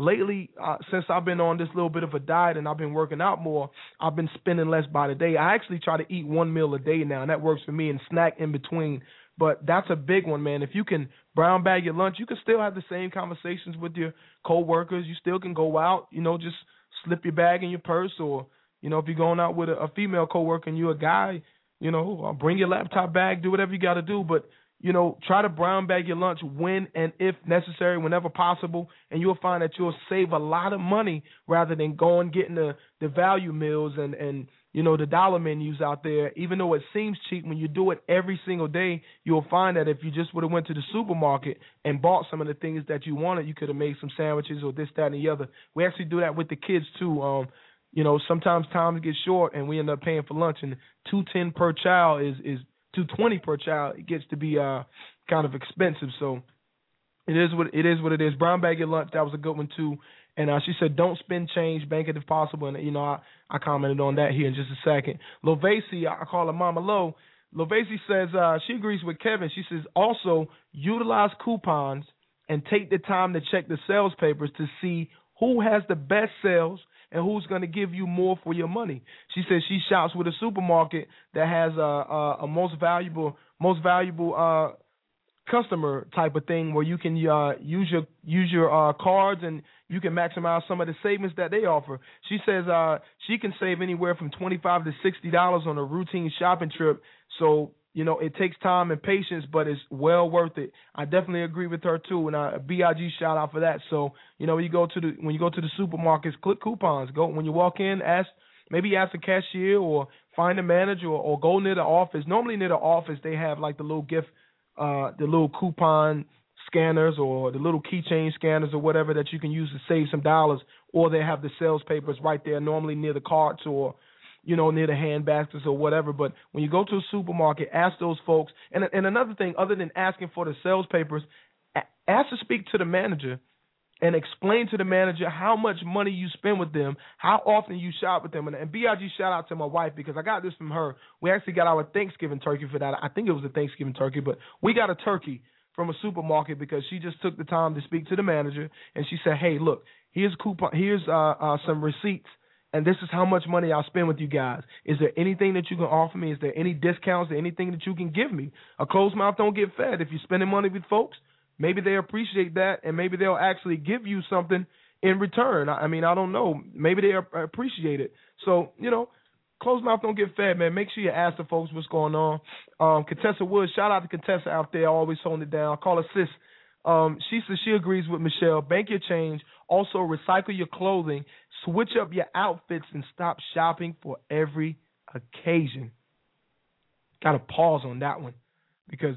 lately, since I've been on this little bit of a diet and I've been working out more, I've been spending less by the day. I actually try to eat one meal a day now, and that works for me, and snack in between. But that's a big one, man. If you can brown bag your lunch, you can still have the same conversations with your coworkers. You still can go out, just slip your bag in your purse, or, if you're going out with a female coworker and you're a guy, bring your laptop bag, do whatever you got to do. But, try to brown bag your lunch when and if necessary, whenever possible, and you'll find that you'll save a lot of money rather than going getting the value meals and the dollar menus out there. Even though it seems cheap, when you do it every single day, you'll find that if you just would have went to the supermarket and bought some of the things that you wanted, you could have made some sandwiches or this, that, and the other. We actually do that with the kids too. Sometimes times get short and we end up paying for lunch, and $2.10 per child is $2.20 per child. It gets to be kind of expensive. So it is what it is. Brown bag your lunch, that was a good one too. And she said, don't spend change, bank it if possible. And, I commented on that here in just a second. Lovasi, I call her Mama Lo. Lovasi says she agrees with Kevin. She says, also utilize coupons and take the time to check the sales papers to see who has the best sales and who's going to give you more for your money. She says she shops with a supermarket that has a most valuable customer type of thing, where you can use your cards and you can maximize some of the savings that they offer. She says she can save anywhere from $25 to $60 on a routine shopping trip. So, it takes time and patience, but it's well worth it. I definitely agree with her too, and a BIG shout out for that. So, when you go to the supermarkets, click coupons. Go when you walk in, ask the cashier or find a manager or go near the office. Normally near the office they have like the little gift, the little coupon scanners or the little keychain scanners or whatever that you can use to save some dollars, or they have the sales papers right there, normally near the carts or near the hand baskets or whatever. But when you go to a supermarket, ask those folks. And another thing, other than asking for the sales papers, ask to speak to the manager and explain to the manager how much money you spend with them, how often you shop with them. And BIG shout out to my wife, because I got this from her. We actually got our Thanksgiving turkey for that. I think it was a Thanksgiving turkey, but we got a turkey from a supermarket because she just took the time to speak to the manager, and she said, hey, look, here's some receipts, and this is how much money I spend with you guys. Is there anything that you can offer me? Is there any discounts or anything that you can give me? A closed mouth don't get fed. If you're spending money with folks, maybe they appreciate that, and maybe they'll actually give you something in return. I don't know. Maybe they appreciate it. So, closed mouth don't get fed, man. Make sure you ask the folks what's going on. Contessa Woods, shout out to Contessa out there, always holding it down. Call her sis. She says she agrees with Michelle. Bank your change. Also, recycle your clothing. Switch up your outfits and stop shopping for every occasion. Got to pause on that one, because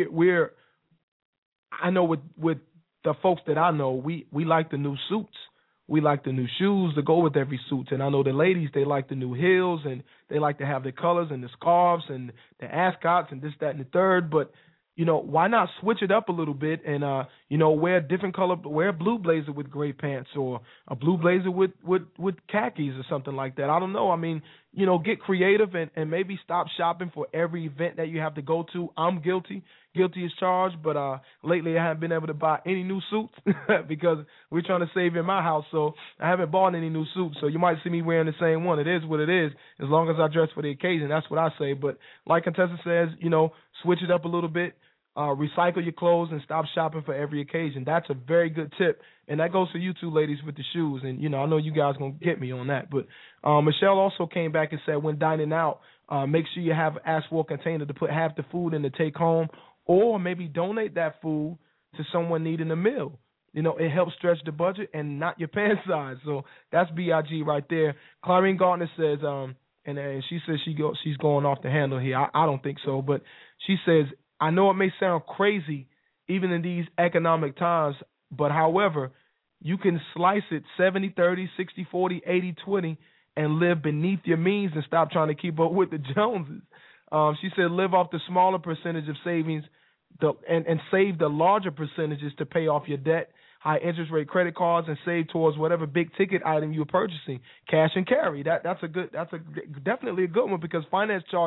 I know with the folks that I know, we like the new suits. We like the new shoes to go with every suit. And I know the ladies, they like the new heels, and they like to have the colors and the scarves and the ascots and this, that, and the third. But, why not switch it up a little bit and, wear a different color, wear a blue blazer with gray pants, or a blue blazer with khakis or something like that. I don't know. Get creative and maybe stop shopping for every event that you have to go to. I'm guilty as charged, but lately I haven't been able to buy any new suits because we're trying to save in my house, so I haven't bought any new suits. So you might see me wearing the same one. It is what it is, as long as I dress for the occasion. That's what I say. But like Contessa says, switch it up a little bit. Recycle your clothes and stop shopping for every occasion. That's a very good tip, and that goes for you two ladies with the shoes. And I know you guys gonna get me on that. But Michelle also came back and said, when dining out, make sure you ask for a container to put half the food in to take home, or maybe donate that food to someone needing a meal. It helps stretch the budget and not your pants size. So that's BIG right there. Clarine Gardner says, and she says she's going off the handle here. I don't think so, but she says, I know it may sound crazy even in these economic times, but however, you can slice it 70-30, 60-40, 80-20, and live beneath your means and stop trying to keep up with the Joneses. She said live off the smaller percentage of savings and save the larger percentages to pay off your debt, high interest rate credit cards, and save towards whatever big ticket item you're purchasing. Cash and carry. That's definitely a good one, because finance charges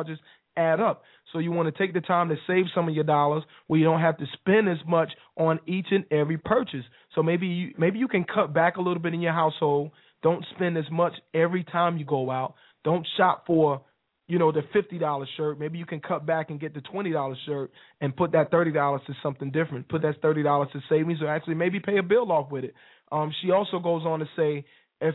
add up. So you want to take the time to save some of your dollars where you don't have to spend as much on each and every purchase. So maybe you can cut back a little bit in your household. Don't spend as much every time you go out. Don't shop for, the $50 shirt. Maybe you can cut back and get the $20 shirt and put that $30 to something different. Put that $30 to savings, or actually maybe pay a bill off with it. She also goes on to say if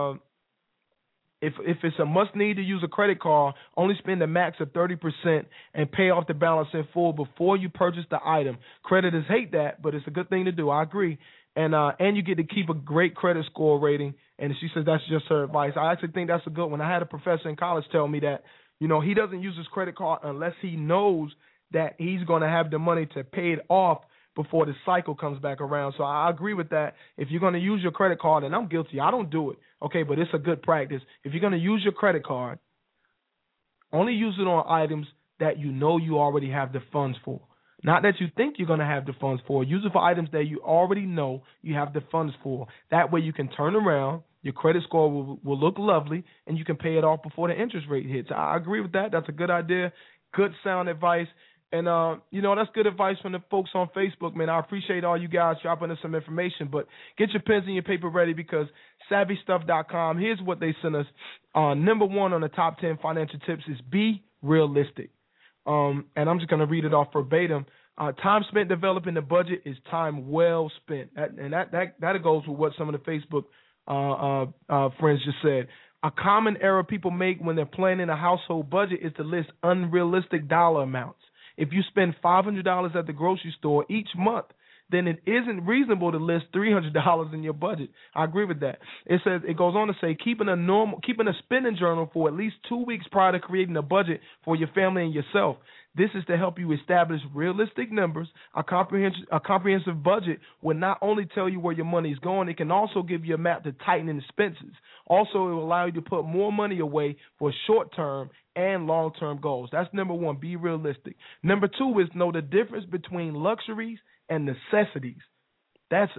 it's a must need to use a credit card, only spend a max of 30% and pay off the balance in full before you purchase the item. Creditors hate that, but it's a good thing to do. I agree. And you get to keep a great credit score rating. And she says that's just her advice. I actually think that's a good one. I had a professor in college tell me that, he doesn't use his credit card unless he knows that he's going to have the money to pay it off before the cycle comes back around. So I agree with that. If you're going to use your credit card, and I'm guilty, I don't do it, okay, but it's a good practice. If you're going to use your credit card, only use it on items that you know you already have the funds for. Not that you think you're going to have the funds for. Use it for items that you already know you have the funds for. That way you can turn around, your credit score will look lovely, and you can pay it off before the interest rate hits. I agree with that. That's a good idea. Good sound advice. And, that's good advice from the folks on Facebook, man. I appreciate all you guys dropping us some information. But get your pens and your paper ready because SavvyStuff.com, here's what they sent us. Number one on the top 10 financial tips is be realistic. And I'm just going to read it off verbatim. Time spent developing the budget is time well spent. That goes with what some of the Facebook friends just said. A common error people make when they're planning a household budget is to list unrealistic dollar amounts. If you spend $500 at the grocery store each month, then it isn't reasonable to list $300 in your budget. I agree with that. It goes on to say keeping a spending journal for at least 2 weeks prior to creating a budget for your family and yourself. This is to help you establish realistic numbers. A comprehensive budget will not only tell you where your money is going, it can also give you a map to tighten expenses. Also, it will allow you to put more money away for short-term and long-term goals. That's number one, be realistic. Number two is know the difference between luxuries and necessities. That's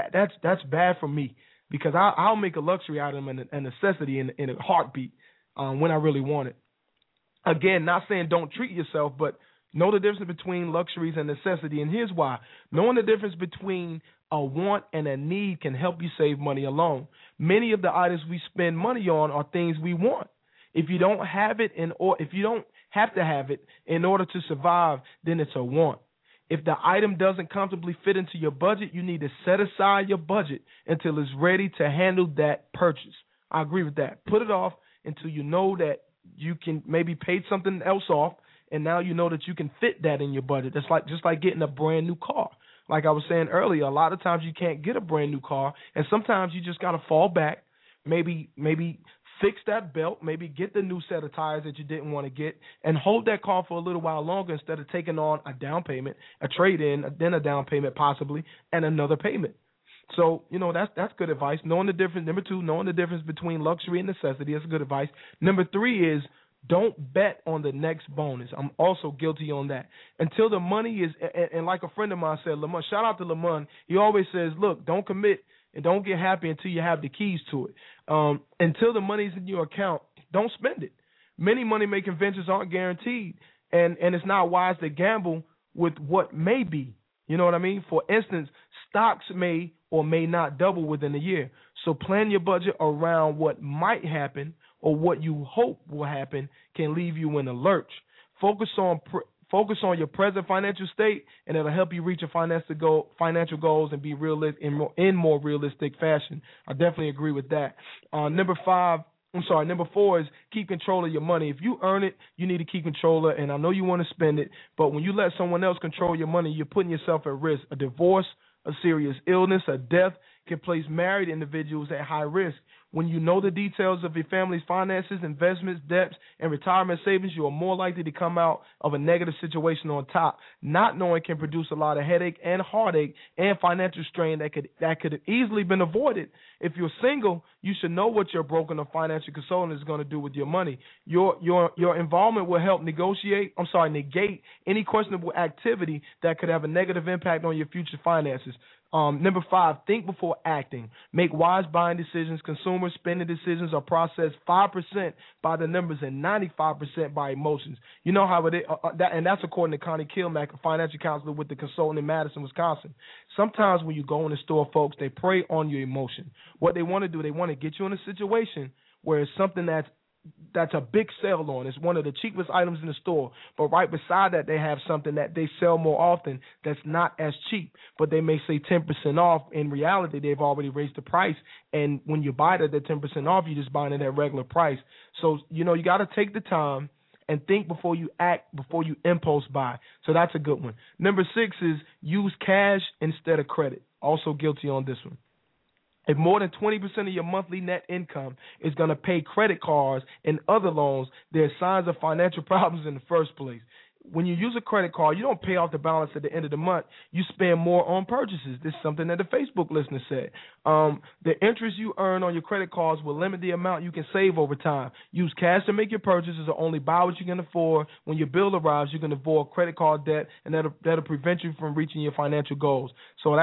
bad for me because I'll make a luxury item and a necessity in a heartbeat when I really want it. Again, not saying don't treat yourself, but know the difference between luxuries and necessity. And here's why. Knowing the difference between a want and a need can help you save money alone. Many of the items we spend money on are things we want. If you don't have it if you don't have to have it in order to survive, then it's a want. If the item doesn't comfortably fit into your budget, you need to set aside your budget until it's ready to handle that purchase. I agree with that. Put it off until you know that you can maybe pay something else off, and now you know that you can fit that in your budget. That's just like getting a brand new car. Like I was saying earlier, a lot of times you can't get a brand new car, and sometimes you just got to fall back, maybe fix that belt, maybe get the new set of tires that you didn't want to get, and hold that car for a little while longer instead of taking on a down payment, a trade-in, then a down payment possibly, and another payment. So, that's good advice. Knowing the difference. Number two, knowing the difference between luxury and necessity. That's good advice. Number three is don't bet on the next bonus. I'm also guilty on that. Until the money is, and like a friend of mine said, Lamont, shout out to Lamont. He always says, look, don't commit and don't get happy until you have the keys to it. Until the money's in your account, don't spend it. Many money-making ventures aren't guaranteed, and it's not wise to gamble with what may be. You know what I mean? For instance, stocks may or may not double within a year. So plan your budget around what might happen or what you hope will happen can leave you in a lurch. Focus on your present financial state, and it'll help you reach your financial goals and be realistic in more realistic fashion. I definitely agree with that. Number four is keep control of your money. If you earn it, you need to keep control of it, and I know you want to spend it, but when you let someone else control your money, you're putting yourself at risk. A divorce, a serious illness, a death can place married individuals at high risk. When you know the details of your family's finances, investments, debts, and retirement savings, you are more likely to come out of a negative situation on top. Not knowing can produce a lot of headache and heartache and financial strain that could easily been avoided. If you're single, you should know what your broker or financial consultant is going to do with your money. Your involvement will help negate any questionable activity that could have a negative impact on your future finances. Number 5, think before acting. Make wise buying decisions. Consumers consumer spending decisions are processed 5% by the numbers and 95% by emotions. You know how it is, and that's according to Connie Kilmack, a financial counselor with the consultant in Madison, Wisconsin. Sometimes when you go in the store, folks, they prey on your emotion. What they want to do, they want to get you in a situation where it's something that's a big sale on. It's one of the cheapest items in the store. But right beside that, they have something that they sell more often that's not as cheap. But they may say 10% off. In reality, they've already raised the price. And when you buy it at that 10% off, you're just buying it at regular price. So, you got to take the time and think before you act, before you impulse buy. So that's a good one. Number 6 is use cash instead of credit. Also guilty on this one. If more than 20% of your monthly net income is going to pay credit cards and other loans, there are signs of financial problems in the first place. When you use a credit card, you don't pay off the balance at the end of the month. You spend more on purchases. This is something that the Facebook listener said. The interest you earn on your credit cards will limit the amount you can save over time. Use cash to make your purchases or only buy what you can afford. When your bill arrives, you can avoid credit card debt, and that'll prevent you from reaching your financial goals. So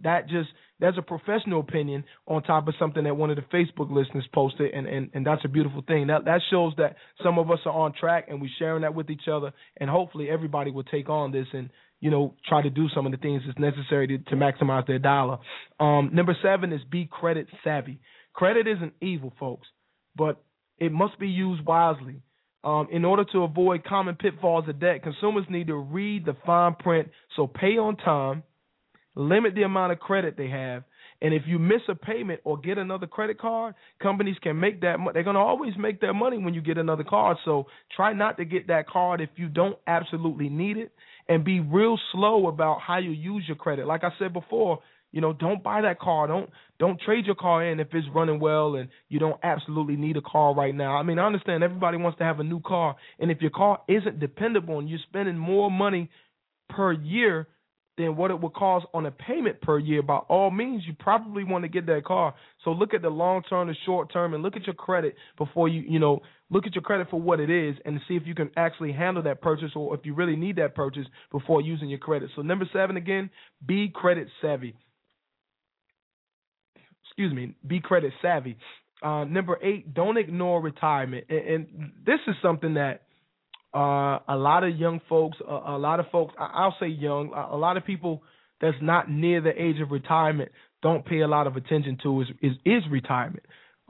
that's a professional opinion on top of something that one of the Facebook listeners posted, and that's a beautiful thing. That shows that some of us are on track, and we're sharing that with each other, and hopefully everybody will take on this and, try to do some of the things that's necessary to maximize their dollar. Number 7 is be credit savvy. Credit isn't evil, folks, but it must be used wisely. In order to avoid common pitfalls of debt, consumers need to read the fine print, so pay on time, limit the amount of credit they have, and if you miss a payment or get another credit card, companies can make that money. They're going to always make their money when you get another card, so try not to get that card if you don't absolutely need it, and be real slow about how you use your credit. Like I said before, don't buy that car. Don't trade your car in if it's running well and you don't absolutely need a car right now. I mean, I understand everybody wants to have a new car, and if your car isn't dependable and you're spending more money per year than what it would cost on a payment per year, by all means, you probably want to get that car. So look at the long term, the short term, and look at your credit before look at your credit for what it is and see if you can actually handle that purchase or if you really need that purchase before using your credit. So number 7, again, be credit savvy. Be credit savvy. Number 8, don't ignore retirement. And this is something that a lot of young folks, a lot of folks, I'll say young, a lot of people that's not near the age of retirement don't pay a lot of attention to is retirement.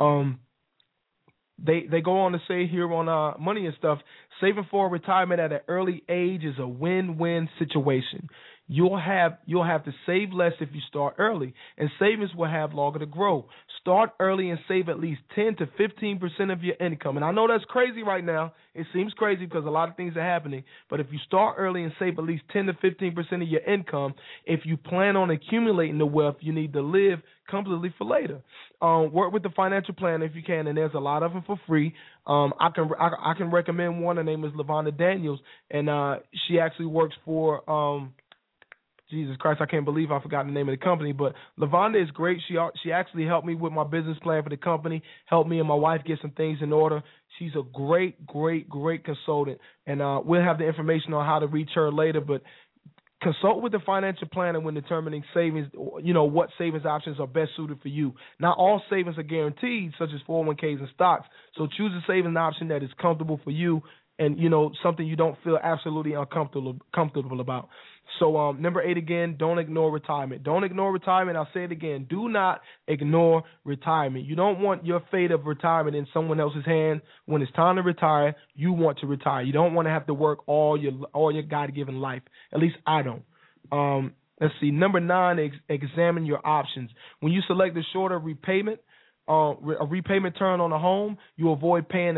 They go on to say here on Money and Stuff, saving for retirement at an early age is a win-win situation. You'll have to save less if you start early, and savings will have longer to grow. Start early and save at least 10 to 15% of your income. And I know that's crazy right now. It seems crazy because a lot of things are happening. But if you start early and save at least 10 to 15% of your income, if you plan on accumulating the wealth you need to live comfortably for later. Work with the financial planner if you can, and there's a lot of them for free. I can recommend one. Her name is LaVonda Daniels, and she actually works for Jesus Christ, I can't believe I forgot the name of the company, but LaVonda is great. She actually helped me with my business plan for the company, helped me and my wife get some things in order. She's a great, great, great consultant, and we'll have the information on how to reach her later, but consult with the financial planner when determining savings, what savings options are best suited for you. Not all savings are guaranteed, such as 401ks and stocks, so choose a savings option that is comfortable for you and, something you don't feel absolutely comfortable about. So number 8 again, don't ignore retirement. Don't ignore retirement. I'll say it again. Do not ignore retirement. You don't want your fate of retirement in someone else's hands. When it's time to retire, you want to retire. You don't want to have to work all your God-given life. At least I don't. Let's see. Number 9, examine your options. When you select a shorter repayment, a repayment term on a home, you avoid paying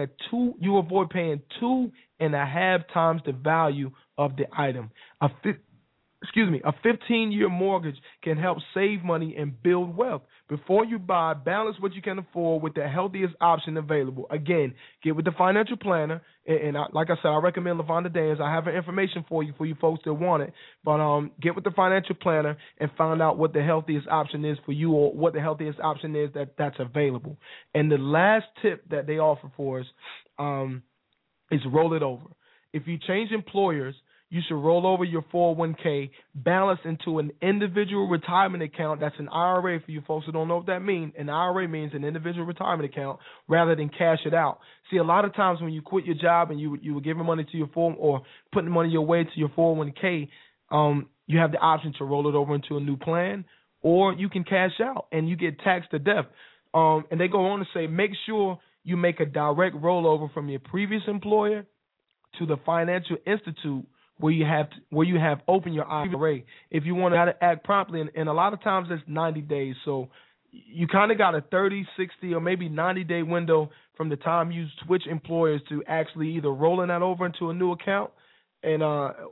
2.5 times the value of the item. A 15-year mortgage can help save money and build wealth. Before you buy, balance what you can afford with the healthiest option available. Again, get with the financial planner, and like I said, I recommend LaVonda Daniels. I have information for you folks that want it. But get with the financial planner and find out what the healthiest option is for you, or what the healthiest option is that's available. And the last tip that they offer for us is roll it over. If you change employers, you should roll over your 401k, balance into an individual retirement account. That's an IRA for you folks who don't know what that means. An IRA means an individual retirement account rather than cash it out. See, a lot of times when you quit your job and you were giving money to your or putting money your way to your 401k, you have the option to roll it over into a new plan, or you can cash out and you get taxed to death. And they go on to say, make sure you make a direct rollover from your previous employer to the financial institute where you have opened your IRA. If you want to act promptly, and a lot of times that's 90 days. So you kind of got a 30, 60, or maybe 90-day window from the time you switch employers to actually either rolling that over into a new account and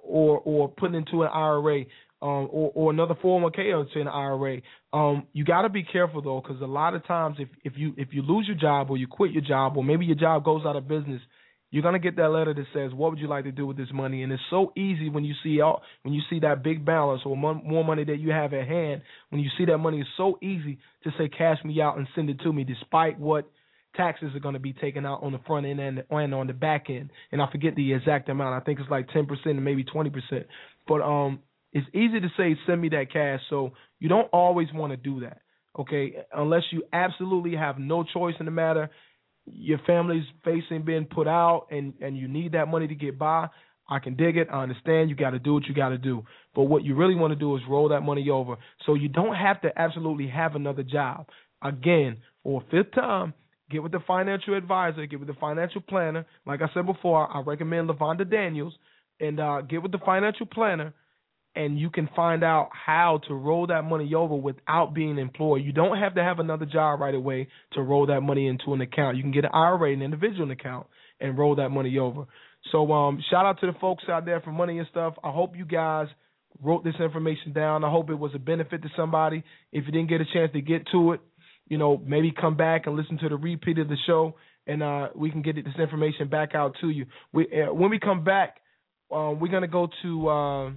or putting into an IRA. Or another 401k into an IRA. You got to be careful though, because a lot of times if you lose your job or you quit your job or maybe your job goes out of business, you're gonna get that letter that says, "What would you like to do with this money?" And it's so easy when you see that big balance or more money that you have at hand. When you see that money, it's so easy to say, "Cash me out and send it to me," despite what taxes are going to be taken out on the front end and on the back end. And I forget the exact amount. I think it's like 10% and maybe 20%. But it's easy to say, send me that cash, so you don't always want to do that, okay, unless you absolutely have no choice in the matter. Your family's facing being put out and you need that money to get by. I can dig it. I understand. You got to do what you got to do. But what you really want to do is roll that money over so you don't have to absolutely have another job. Again, for a fifth time, get with the financial advisor, get with the financial planner. Like I said before, I recommend LaVonda Daniels, and get with the financial planner, and you can find out how to roll that money over without being employed. You don't have to have another job right away to roll that money into an account. You can get an IRA, an individual account, and roll that money over. So shout out to the folks out there for Money and Stuff. I hope you guys wrote this information down. I hope it was a benefit to somebody. If you didn't get a chance to get to it, maybe come back and listen to the repeat of the show, and we can get this information back out to you. When we come back, we're going to go to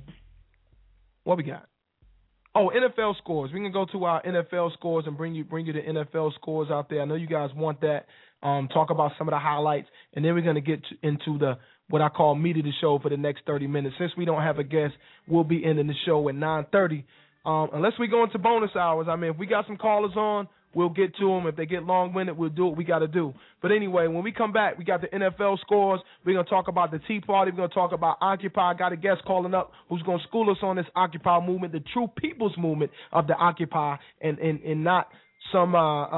what we got? Oh, NFL scores. We can go to our NFL scores and bring you the NFL scores out there. I know you guys want that. Talk about some of the highlights, and then we're going to get into what I call meat of the show for the next 30 minutes. Since we don't have a guest, we'll be ending the show at 9:30. Unless we go into bonus hours. I mean, if we got some callers on, we'll get to them. If they get long-winded, we'll do what we got to do. But anyway, when we come back, we got the NFL scores. We're going to talk about the Tea Party. We're going to talk about Occupy. I got a guest calling up who's going to school us on this Occupy movement, the true people's movement of the Occupy, and not some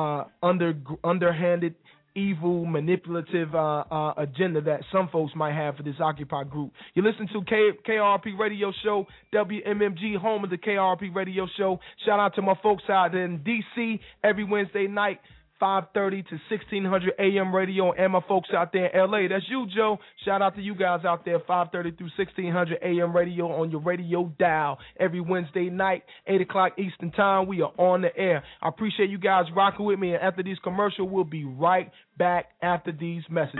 underhanded, evil, manipulative agenda that some folks might have for this Occupy group. You listen to KRP Radio Show, WMMG, home of the KRP Radio Show. Shout out to my folks out there in D.C. every Wednesday night, 5:30 to 1600 a.m. radio, and my folks out there in L.A. That's you, Joe. Shout out to you guys out there, 5:30 through 1600 a.m. radio on your radio dial every Wednesday night, 8 o'clock Eastern Time. We are on the air. I appreciate you guys rocking with me, and after these commercials, we'll be right back after these messages.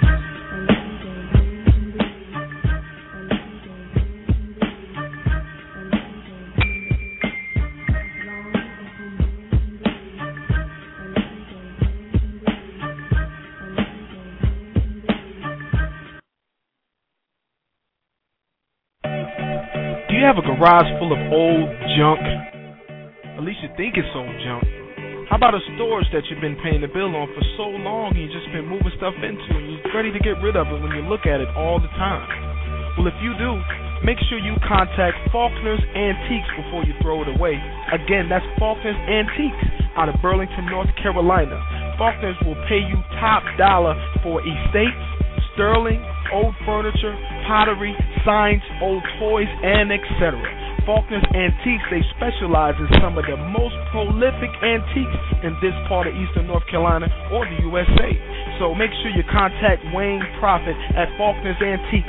Do you have a garage full of old junk? At least you think it's old junk. How about a storage that you've been paying the bill on for so long and you've just been moving stuff into and you're ready to get rid of it when you look at it all the time? Well, if you do, make sure you contact Faulkner's Antiques before you throw it away. Again, that's Faulkner's Antiques out of Burlington, North Carolina. Faulkner's will pay you top dollar for estates, sterling, old furniture, pottery, signs, old toys, and etc. Faulkner's Antiques, they specialize in some of the most prolific antiques in this part of Eastern North Carolina or the USA. So make sure you contact Wayne Prophet at Faulkner's Antiques,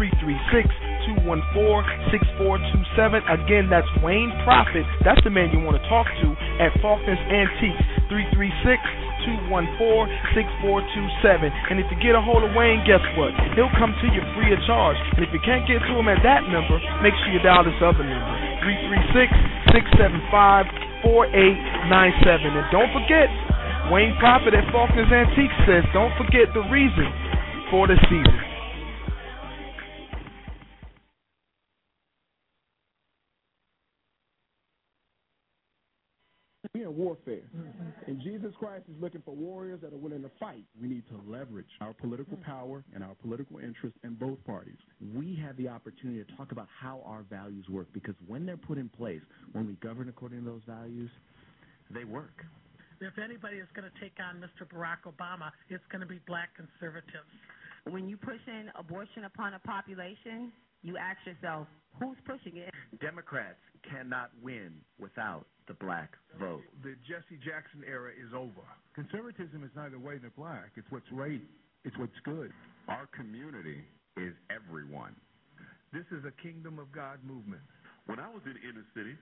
336-214-6427. Again, that's Wayne Prophet. That's the man you want to talk to at Faulkner's Antiques, 336-214-6427. And if you get a hold of Wayne, guess what? He'll come to you free of charge. And if you can't get to him at that number, make sure you dial this other number, 336-675-4897. And don't forget, Wayne Prophet at Faulkner's Antiques says, don't forget the reason for the season. We're in warfare, and Jesus Christ is looking for warriors that are willing to fight. We need to leverage our political power and our political interests in both parties. We have the opportunity to talk about how our values work, because when they're put in place, when we govern according to those values, they work. If anybody is going to take on Mr. Barack Obama, it's going to be black conservatives. When you push in abortion upon a population, you ask yourself, who's pushing it? Democrats cannot win without the black vote. The Jesse Jackson era is over. Conservatism is neither white nor black. It's what's right. It's what's good. Our community is everyone. This is a kingdom of God movement. When I was in the inner city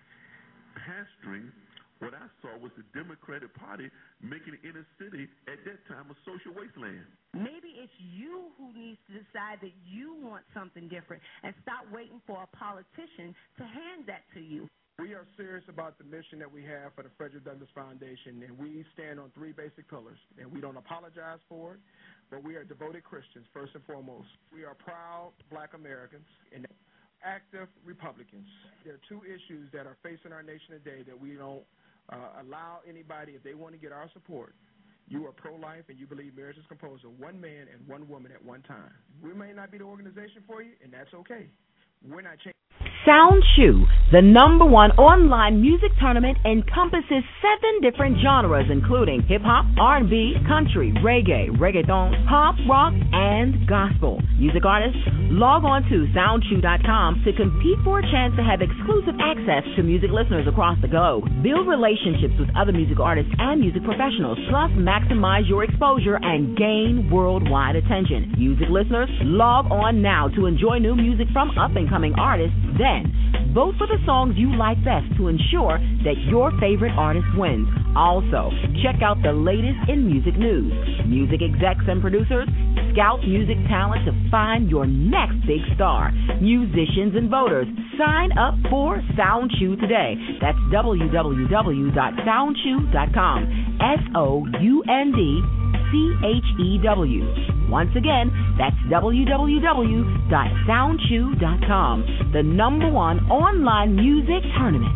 pastoring, what I saw was the Democratic Party making the inner city at that time a social wasteland. Maybe it's you who needs to decide that you want something different and stop waiting for a politician to hand that to you. We are serious about the mission that we have for the Frederick Douglass Foundation, and we stand on three basic pillars, and we don't apologize for it, but we are devoted Christians, first and foremost. We are proud black Americans and active Republicans. There are two issues that are facing our nation today that we don't allow anybody, if they want to get our support. You are pro-life and you believe marriage is composed of one man and one woman at one time. We may not be the organization for you, and that's okay. We're not changing. SoundChew, the #1 online music tournament, encompasses 7 different genres, including hip-hop, R&B, country, reggae, reggaeton, pop, rock, and gospel. Music artists, log on to SoundChew.com to compete for a chance to have exclusive access to music listeners across the globe. Build relationships with other music artists and music professionals, plus maximize your exposure and gain worldwide attention. Music listeners, log on now to enjoy new music from up-and-coming artists. Then, vote for the songs you like best to ensure that your favorite artist wins. Also, check out the latest in music news. Music execs and producers, scout music talent to find your next big star. Musicians and voters, sign up for SoundChew today. That's www.soundchew.com. SoundChew. Once again, that's www.soundchew.com, the #1 online music tournament.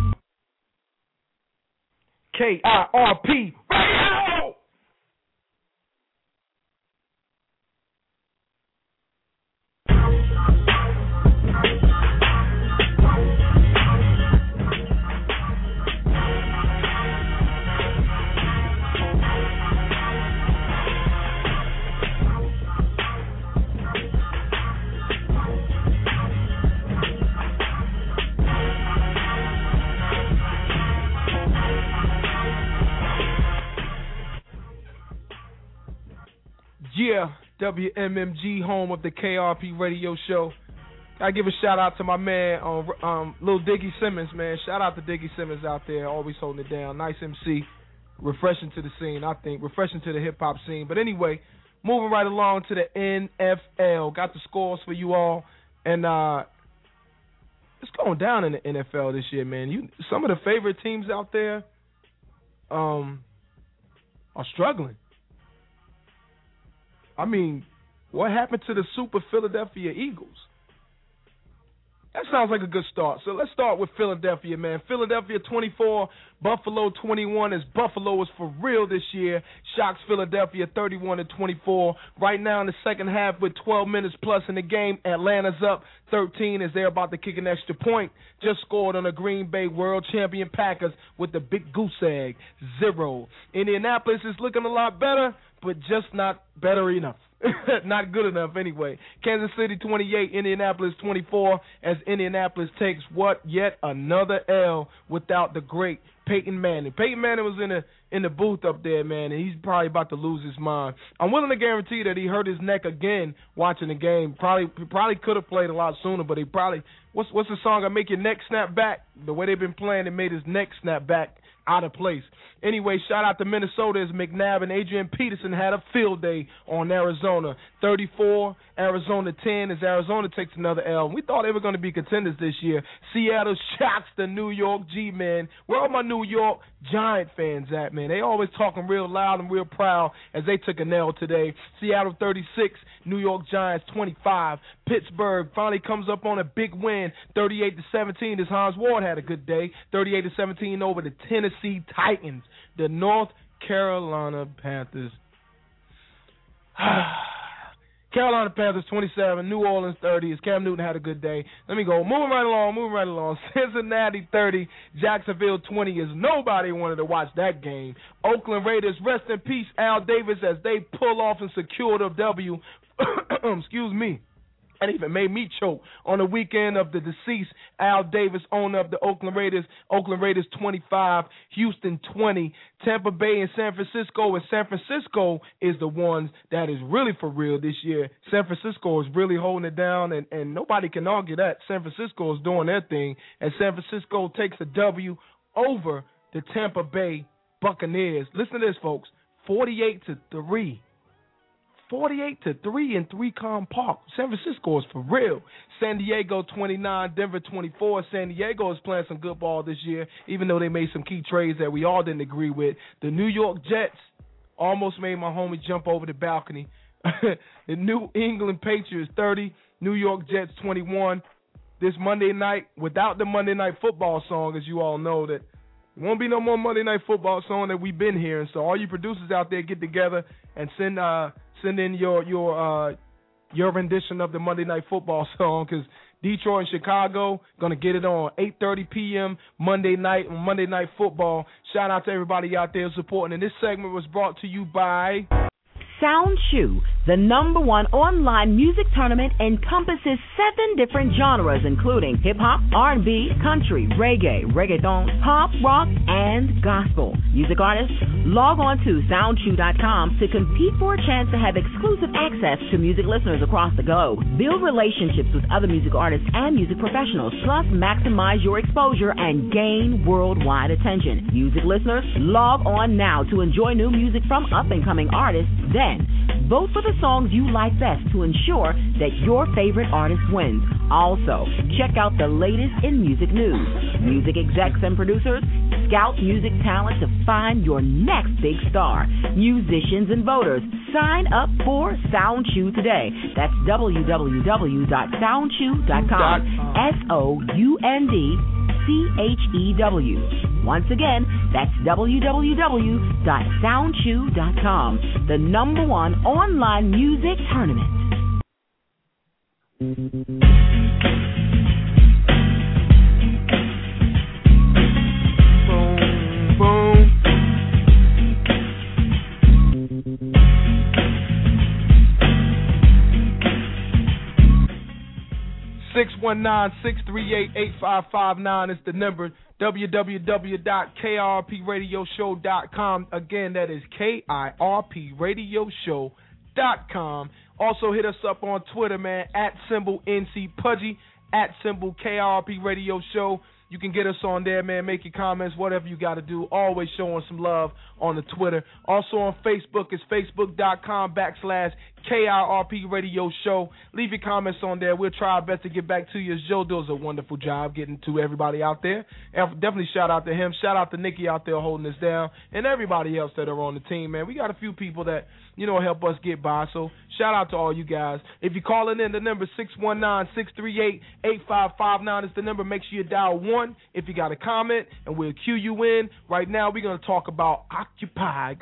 KIRP Radio! Yeah, WMMG, home of the KRP radio show. I give a shout out to my man, Lil Diggy Simmons, man. Shout out to Diggy Simmons out there, always holding it down. Nice MC, refreshing to the scene, I think, refreshing to the hip hop scene. But anyway, moving right along to the NFL. Got the scores for you all, and it's going down in the NFL this year, man. Some of the favorite teams out there are struggling. I mean, what happened to the Super Philadelphia Eagles? That sounds like a good start. So let's start with Philadelphia, man. Philadelphia 24, Buffalo 21, as Buffalo is for real this year. Shocks Philadelphia 31-24. Right now in the second half with 12 minutes plus in the game, Atlanta's up 13 as they're about to kick an extra point. Just scored on the Green Bay World Champion Packers with the big goose egg, 0. Indianapolis is looking a lot better, but just not better enough. Not good enough anyway. Kansas City 28, Indianapolis 24, as Indianapolis takes yet another L without the great Peyton Manning. Peyton Manning was in the booth up there, man, and he's probably about to lose his mind. I'm willing to guarantee that he hurt his neck again watching the game. Probably could have played a lot sooner, but he probably what's the song? I Make Your Neck Snap Back. The way they've been playing, it made his neck snap back out of place. Anyway, shout out to Minnesota as McNabb and Adrian Peterson had a field day on Arizona. 34, Arizona 10 as Arizona takes another L. We thought they were going to be contenders this year. Seattle shocks the New York G-men. Where are my New York Giant fans at, man? They always talking real loud and real proud as they took an L today. Seattle 36, New York Giants 25. Pittsburgh finally comes up on a big win, 38-17 as Hans Ward had a good day. 38-17 over the Tennessee Tennessee Titans. The North Carolina Panthers. Carolina Panthers 27, New Orleans 30. As Cam Newton had a good day. Let me go. Moving right along. Cincinnati 30, Jacksonville 20. As nobody wanted to watch that game. Oakland Raiders, rest in peace, Al Davis, as they pull off and secure the W. Excuse me. That even made me choke on the weekend of the deceased Al Davis, owner of the Oakland Raiders. Oakland Raiders 25, Houston 20, Tampa Bay and San Francisco. And San Francisco is the ones that is really for real this year. San Francisco is really holding it down, and nobody can argue that. San Francisco is doing their thing, and San Francisco takes a W over the Tampa Bay Buccaneers. Listen to this, folks, 48-3. 48-3 in 3Com Park. San Francisco is for real. San Diego 29, Denver 24. San Diego is playing some good ball this year, even though they made some key trades that we all didn't agree with. The New York Jets almost made my homie jump over the balcony. The New England Patriots 30, New York Jets 21. This Monday night, without the Monday Night Football song, as you all know, that there won't be no more Monday Night Football song that we've been hearing. So all you producers out there, get together and send in your rendition of the Monday Night Football song, because Detroit and Chicago gonna get it on 8:30 p.m. Monday night on Monday Night Football. Shout out to everybody out there supporting. And this segment was brought to you by Sound Chew, the #1 online music tournament, encompasses 7 different genres, including hip-hop, R&B, country, reggae, reggaeton, pop, rock, and gospel. Music artists, log on to SoundChew.com to compete for a chance to have exclusive access to music listeners across the globe. Build relationships with other music artists and music professionals, plus maximize your exposure and gain worldwide attention. Music listeners, log on now to enjoy new music from up-and-coming artists. Then, vote for the songs you like best to ensure that your favorite artist wins. Also, check out the latest in music news. Music execs and producers, scout music talent to find your next big star. Musicians and voters, sign up for Sound Chew today. That's www.soundchew.com. SOUNDCHEW. Once again, that's www.soundchew.com, the #1 online music tournament. Boom, boom. (619-638-8559) is the number. www.kirpradioshow.com. Again, that is KIRPradioshow.com. Also hit us up on Twitter, man, @NC Pudgy, @KRP Radio Show. You can get us on there, man. Make your comments, whatever you got to do. Always showing some love on the Twitter. Also on Facebook, it's facebook.com/KIRP Radio Show. Leave your comments on there. We'll try our best to get back to you. Joe does a wonderful job getting to everybody out there. And definitely shout out to him. Shout out to Nikki out there holding us down, and everybody else that are on the team, man. We got a few people that, help us get by. So shout out to all you guys. If you're calling in, the number 619-638-8559 is the number. Make sure you dial 1 if you got a comment, and we'll cue you in. Right now, we're going to talk about Occupy.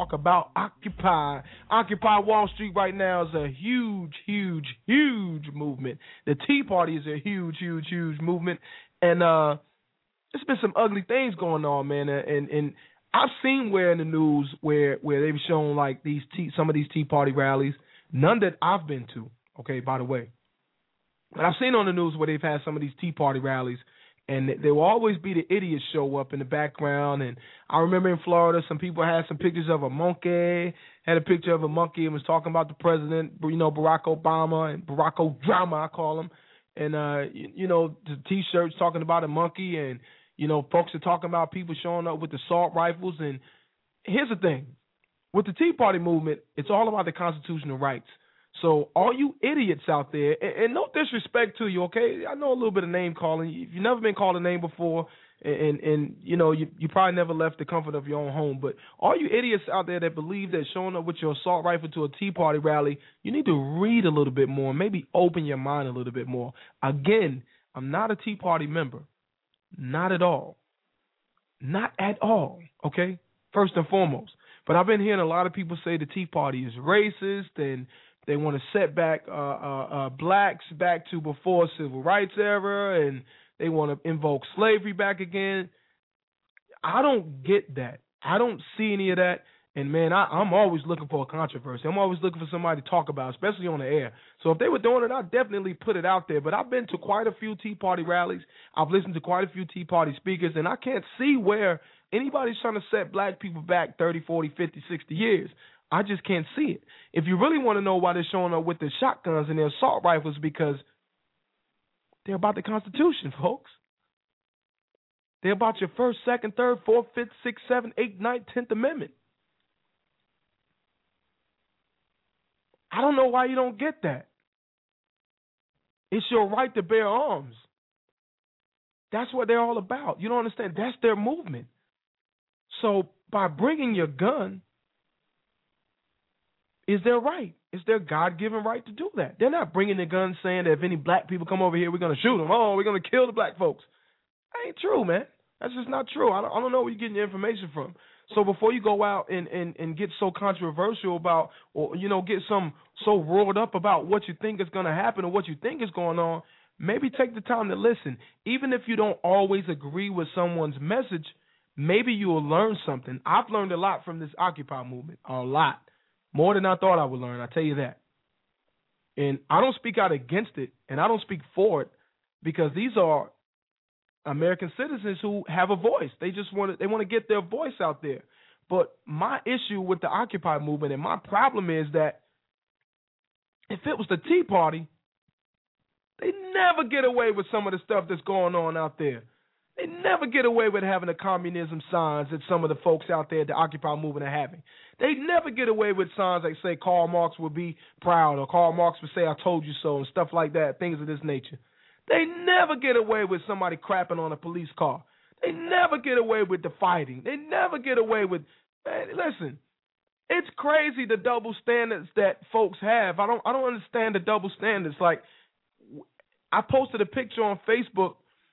Occupy Wall Street right now is a huge, huge, huge movement. The Tea Party is a huge, huge, huge movement. And there's been some ugly things going on, man. And I've seen where in the news where they've shown like some of these Tea Party rallies, none that I've been to, okay, by the way. But I've seen on the news where they've had some of these Tea Party rallies, and there will always be the idiots show up in the background. And I remember in Florida, some people had some pictures of a monkey, had a picture of a monkey and was talking about the president, Barack Obama, and Barack O'Drama, I call him. And, the T-shirts talking about a monkey, and, folks are talking about people showing up with assault rifles. And here's the thing. With the Tea Party movement, it's all about the constitutional rights. So all you idiots out there, and no disrespect to you, okay? I know a little bit of name calling. If you've never been called a name before, and you probably never left the comfort of your own home, but all you idiots out there that believe that showing up with your assault rifle to a Tea Party rally, you need to read a little bit more, maybe open your mind a little bit more. Again, I'm not a Tea Party member. Not at all. Not at all, okay? First and foremost. But I've been hearing a lot of people say the Tea Party is racist and they want to set back blacks back to before civil rights era, and they want to invoke slavery back again. I don't get that. I don't see any of that. And, man, I'm always looking for a controversy. I'm always looking for somebody to talk about, especially on the air. So if they were doing it, I'd definitely put it out there. But I've been to quite a few Tea Party rallies. I've listened to quite a few Tea Party speakers, and I can't see where anybody's trying to set black people back 30, 40, 50, 60 years. I just can't see it. If you really want to know why they're showing up with their shotguns and their assault rifles, because they're about the Constitution, folks. They're about your First, Second, Third, Fourth, Fifth, Sixth, Seventh, Eighth, Ninth, 10th Amendment. I don't know why you don't get that. It's your right to bear arms. That's what they're all about. You don't understand? That's their movement. So by bringing your gun is their right. It's their God-given right to do that. They're not bringing their gun saying that if any black people come over here, we're going to shoot them. Oh, we're going to kill the black folks. That ain't true, man. That's just not true. I don't know where you're getting your information from. So before you go out and get so controversial about, or, get so roared up about what you think is going to happen or what you think is going on, maybe take the time to listen. Even if you don't always agree with someone's message, maybe you will learn something. I've learned a lot from this Occupy movement, a lot. More than I thought I would learn, I tell you that. And I don't speak out against it, and I don't speak for it, because these are American citizens who have a voice. They want to get their voice out there. But my issue with the Occupy movement and my problem is that if it was the Tea Party, they never get away with some of the stuff that's going on out there. They never get away with having the communism signs that some of the folks out there at the Occupy movement are having. They never get away with signs like say Karl Marx would be proud, or Karl Marx would say I told you so, and stuff like that, things of this nature. They never get away with somebody crapping on a police car. They never get away with the fighting. They never get away with, man, listen, it's crazy the double standards that folks have. I don't understand the double standards. Like, I posted a picture on Facebook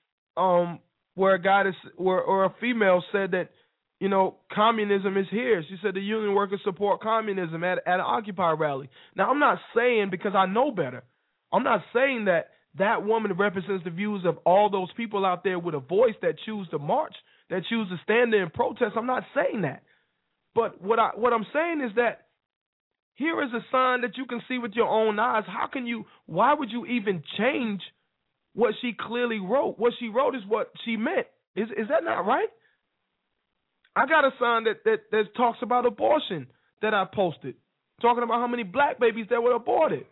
where a female said that, communism is here. She said the union workers support communism at an Occupy rally. Now, I'm not saying, because I know better, I'm not saying that woman represents the views of all those people out there with a voice that choose to march, that choose to stand there and protest. I'm not saying that. But what I'm saying is that here is a sign that you can see with your own eyes. Why would you even change what she clearly wrote? What she wrote is what she meant. Is that not right? I got a sign that talks about abortion that I posted, talking about how many black babies that were aborted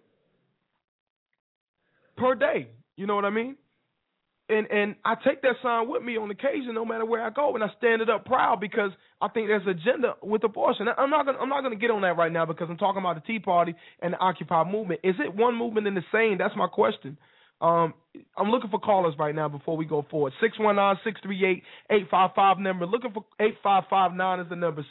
per day. You know what I mean? And I take that sign with me on occasion, no matter where I go, and I stand it up proud, because I think there's an agenda with abortion. I'm not gonna get on that right now, because I'm talking about the Tea Party and the Occupy movement. Is it one movement in the same? That's my question. I'm looking for callers right now before we go forward. 619-638-8555 number. Looking for 8559 is the number.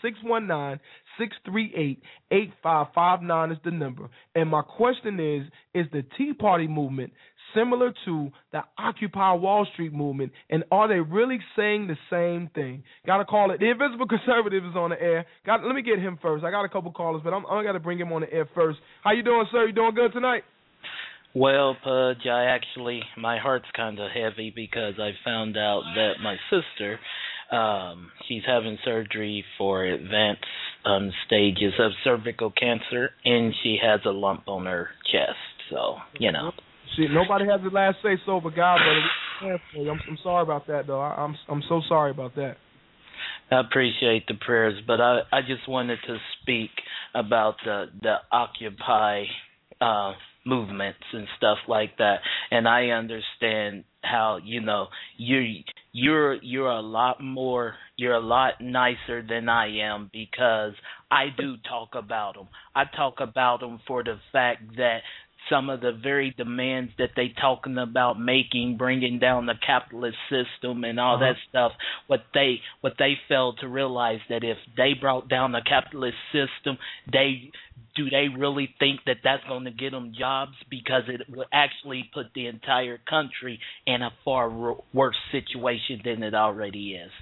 619-638-8559 is the number. And my question is the Tea Party movement similar to the Occupy Wall Street movement, and are they really saying the same thing? Got to call it. The Invisible Conservative is on the air. Let me get him first. I got a couple callers, but I got to bring him on the air first. How you doing, sir? You doing good tonight? Well, Pudge, my heart's kind of heavy because I found out that my sister, she's having surgery for advanced stages of cervical cancer, and she has a lump on her chest. So, nobody has the last say so but God, brother. I'm sorry about that, though. I'm so sorry about that. I appreciate the prayers, but I just wanted to speak about the Occupy movements and stuff like that, and I understand how you're a lot nicer than I am, because I do talk about them. I talk about them for the fact that some of the very demands that they talking about making, bringing down the capitalist system and all that stuff, what they fail to realize that if they brought down the capitalist system, do they really think that that's going to get them jobs? Because it would actually put the entire country in a far worse situation than it already is.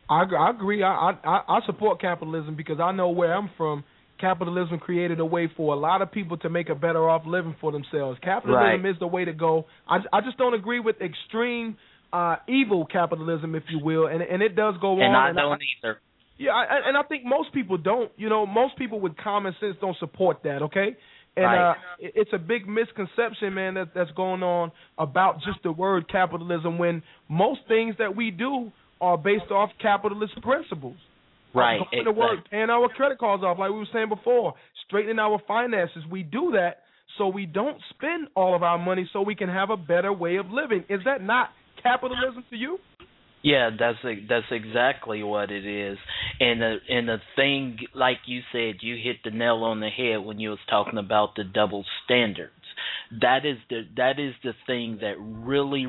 I agree. I support capitalism because I know where I'm from. Capitalism created a way for a lot of people to make a better off living for themselves. Capitalism is the way to go. I just don't agree with extreme evil capitalism, if you will, and it does go and on. I don't either. Yeah, and I think most people don't. You know, most people with common sense don't support that. Okay. And it's a big misconception, man, that's going on about just the word capitalism when most things that we do are based off capitalist principles. Right. Going to work, paying our credit cards off, like we were saying before, straightening our finances. We do that so we don't spend all of our money so we can have a better way of living. Is that not capitalism to you? Yeah, that's exactly what it is, and the thing, like you said, you hit the nail on the head when you was talking about the double standards. That is the thing that really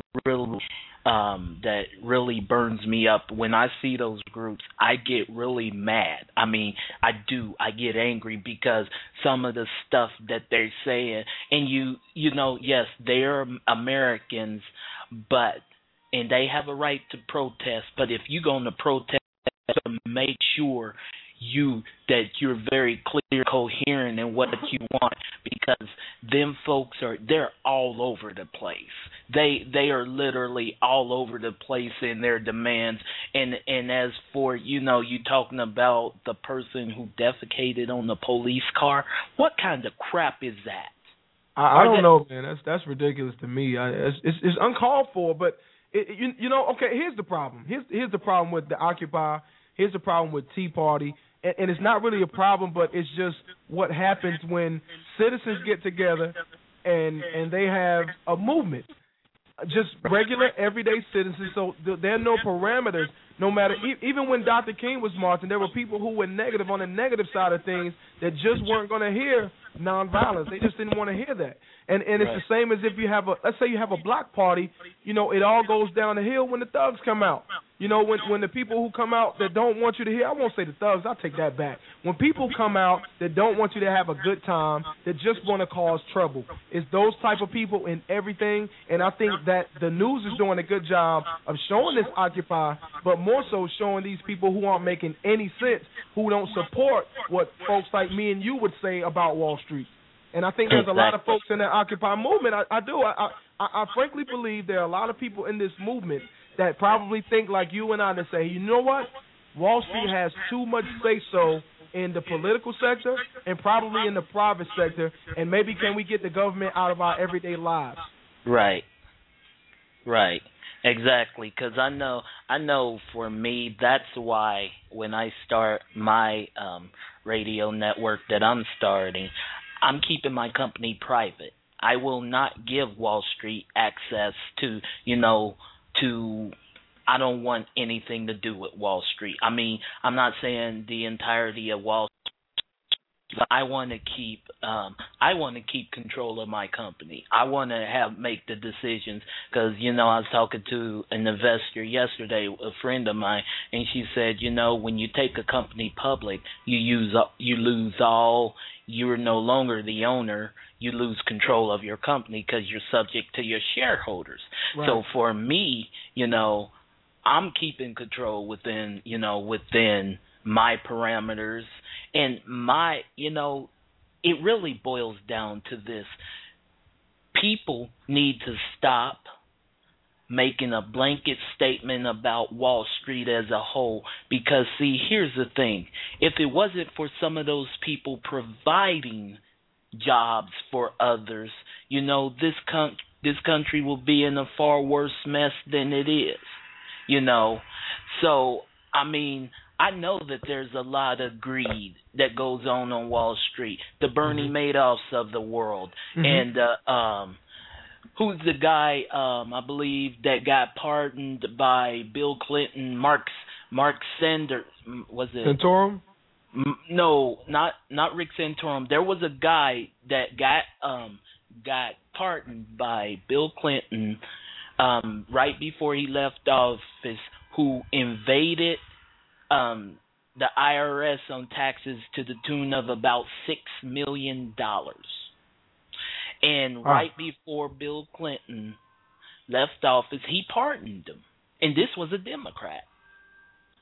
burns me up. When I see those groups, I get really mad. I mean, I get angry because some of the stuff that they're saying, and you know, yes, they're Americans, and they have a right to protest, but if you're going to protest, make sure that you're very clear, coherent in what you want, because them folks they're all over the place. They are literally all over the place in their demands. And as for, you know, you talking about the person who defecated on the police car, what kind of crap is that? I don't know, man. That's ridiculous to me. It's uncalled for, but you know, okay, here's the problem. Here's the problem with the Occupy. Here's the problem with Tea Party. And it's not really a problem, but it's just what happens when citizens get together and they have a movement. Just regular, everyday citizens. So there are no parameters. No matter, even when Dr. King was marching, there were people who were negative on the negative side of things that just weren't going to hear nonviolence. They just didn't want to hear that. And it's the same as if you have let's say you have a block party, you know, it all goes down the hill when the thugs come out. You know, when the people who come out that don't want you to hear, I won't say the thugs, I'll take that back. When people come out that don't want you to have a good time, that just want to cause trouble, it's those type of people in everything. And I think that the news is doing a good job of showing this Occupy, but more so showing these people who aren't making any sense, who don't support what folks like me and you would say about Wall Street. And I think there's a lot of folks in that Occupy movement. I do. I frankly believe there are a lot of people in this movement that probably think like you and I, that say, you know what, Wall Street has too much say-so in the political sector and probably in the private sector, and maybe can we get the government out of our everyday lives? Right. Exactly, because I know for me, that's why when I start my radio network that I'm starting, I'm keeping my company private. I will not give Wall Street access to, I don't want anything to do with Wall Street. I mean, I'm not saying the entirety of Wall Street, but I want to keep control of my company. I want to make the decisions because, I was talking to an investor yesterday, a friend of mine, and she said, when you take a company public, you lose all. You're no longer the owner. You lose control of your company because you're subject to your shareholders. Right. So for me, I'm keeping control within my parameters. And it really boils down to this. People need to stop making a blanket statement about Wall Street as a whole, because, see, here's the thing. If it wasn't for some of those people providing jobs for others, this country will be in a far worse mess than it is, So, I mean, I know that there's a lot of greed that goes on Wall Street. The Bernie Madoffs of the world, and who's the guy, I believe, that got pardoned by Bill Clinton, Mark Sanders, was it? Santorum? No, not Rick Santorum. There was a guy that got pardoned by Bill Clinton right before he left office, who invaded the IRS on taxes to the tune of about $6 million. And right before Bill Clinton left office, he pardoned him. And this was a Democrat.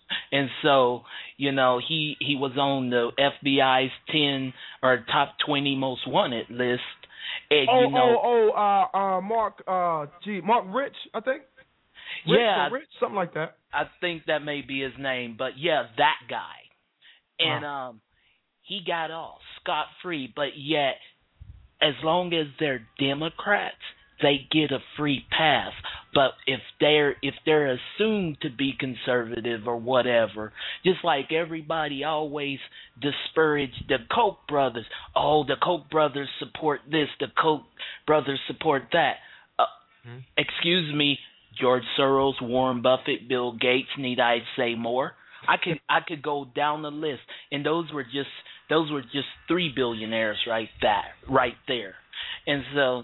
And so, he was on the FBI's 10 or top 20 most wanted list. And, Mark Rich, I think. Rich, something like that. I think that may be his name, but yeah, that guy. And he got off scot-free, but yet, as long as they're Democrats, they get a free pass. But if they're assumed to be conservative or whatever, just like everybody always disparaged the Koch brothers. Oh, the Koch brothers support this, the Koch brothers support that. Excuse me, George Soros, Warren Buffett, Bill Gates, need I say more? I could go down the list, and those were just 3 billionaires right there. And so,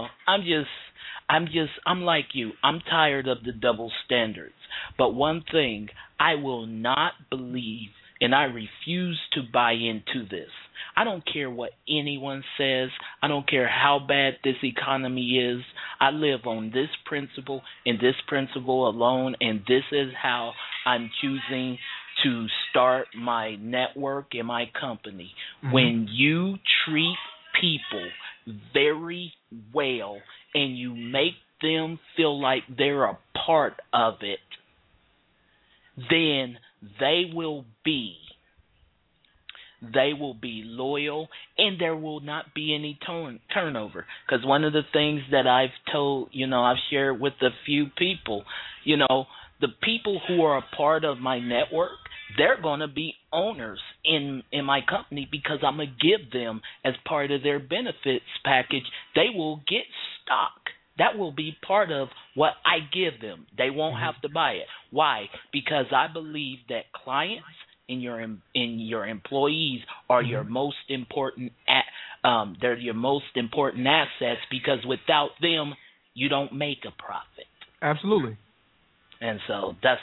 I'm like you. I'm tired of the double standards. But one thing, I will not believe, and I refuse to buy into this. I don't care what anyone says. I don't care how bad this economy is. I live on this principle and this principle alone, and this is how I'm choosing to start my network and my company. Mm-hmm. When you treat people very well and you make them feel like they're a part of it, then they will be loyal, and there will not be any turnover. Because one of the things that I've told, I've shared with a few people, the people who are a part of my network, they're going to be owners in my company, because I'm going to give them, as part of their benefits package, they will get stock. That will be part of what I give them. They won't have to buy it. Why? Because I believe that clients and your employees are your most important. They're your most important assets, because without them, you don't make a profit. Absolutely. And so that's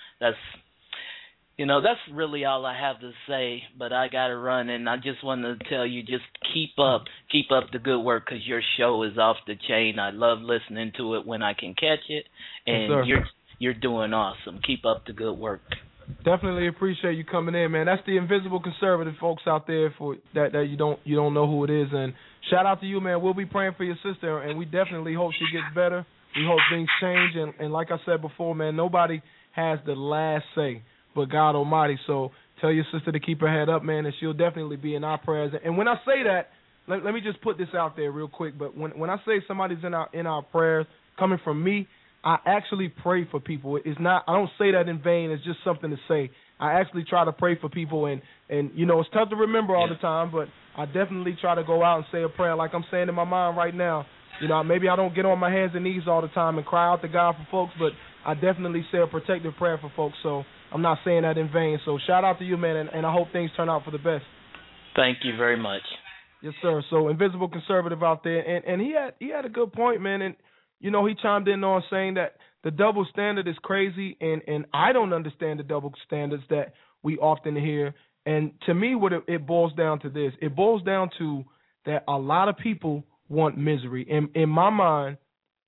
really all I have to say, but I got to run, and I just want to tell you, just keep up the good work, because your show is off the chain. I love listening to it when I can catch it, and you're doing awesome. Keep up the good work. Definitely appreciate you coming in, man. That's the invisible conservative folks out there for that you don't know who it is, and shout out to you, man. We'll be praying for your sister, and we definitely hope she gets better. We hope things change, and like I said before, man, nobody has the last say but God Almighty. So tell your sister to keep her head up, man, and she'll definitely be in our prayers. And when I say that, let me just put this out there real quick. But when I say somebody's in our prayers, coming from me, I actually pray for people. It's not. I don't say that in vain. It's just something to say. I actually try to pray for people, and it's tough to remember all the time, but I definitely try to go out and say a prayer, like I'm saying in my mind right now. Maybe I don't get on my hands and knees all the time and cry out to God for folks, but I definitely say a protective prayer for folks. So I'm not saying that in vain. So shout out to you, man, and I hope things turn out for the best. Thank you very much. Yes, sir. So Invisible Conservative out there, and he had a good point, man, and he chimed in on saying that the double standard is crazy, and I don't understand the double standards that we often hear. And to me, what it boils down to this. It boils down to that a lot of people want misery. In my mind,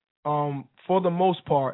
for the most part,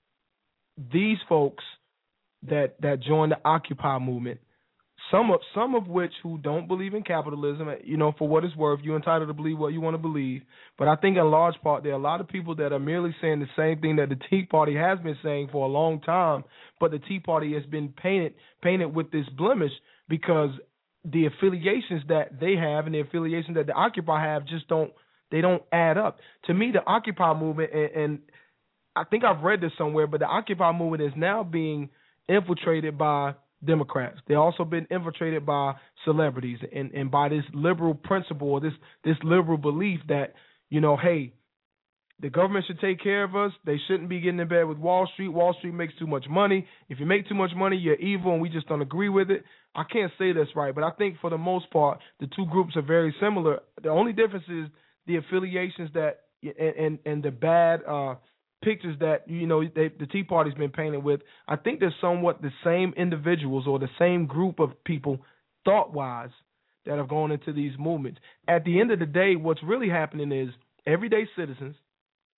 these folks that join the Occupy movement, some of which who don't believe in capitalism, for what it's worth, you're entitled to believe what you want to believe. But I think in large part there are a lot of people that are merely saying the same thing that the Tea Party has been saying for a long time, but the Tea Party has been painted with this blemish because the affiliations that they have and the affiliations that the Occupy have just don't add up. To me, the Occupy movement, and I think I've read this somewhere, but the Occupy movement is now being infiltrated by Democrats. They've also been infiltrated by celebrities and by this liberal principle or this liberal belief that, hey, the government should take care of us. They shouldn't be getting in bed with Wall Street. Wall Street makes too much money. If you make too much money, you're evil, and we just don't agree with it. I can't say that's right, but I think for the most part, the two groups are very similar. The only difference is the affiliations that and the bad pictures that the Tea Party's been painted with. I think they're somewhat the same individuals or the same group of people, thought-wise, that have gone into these movements. At the end of the day, what's really happening is everyday citizens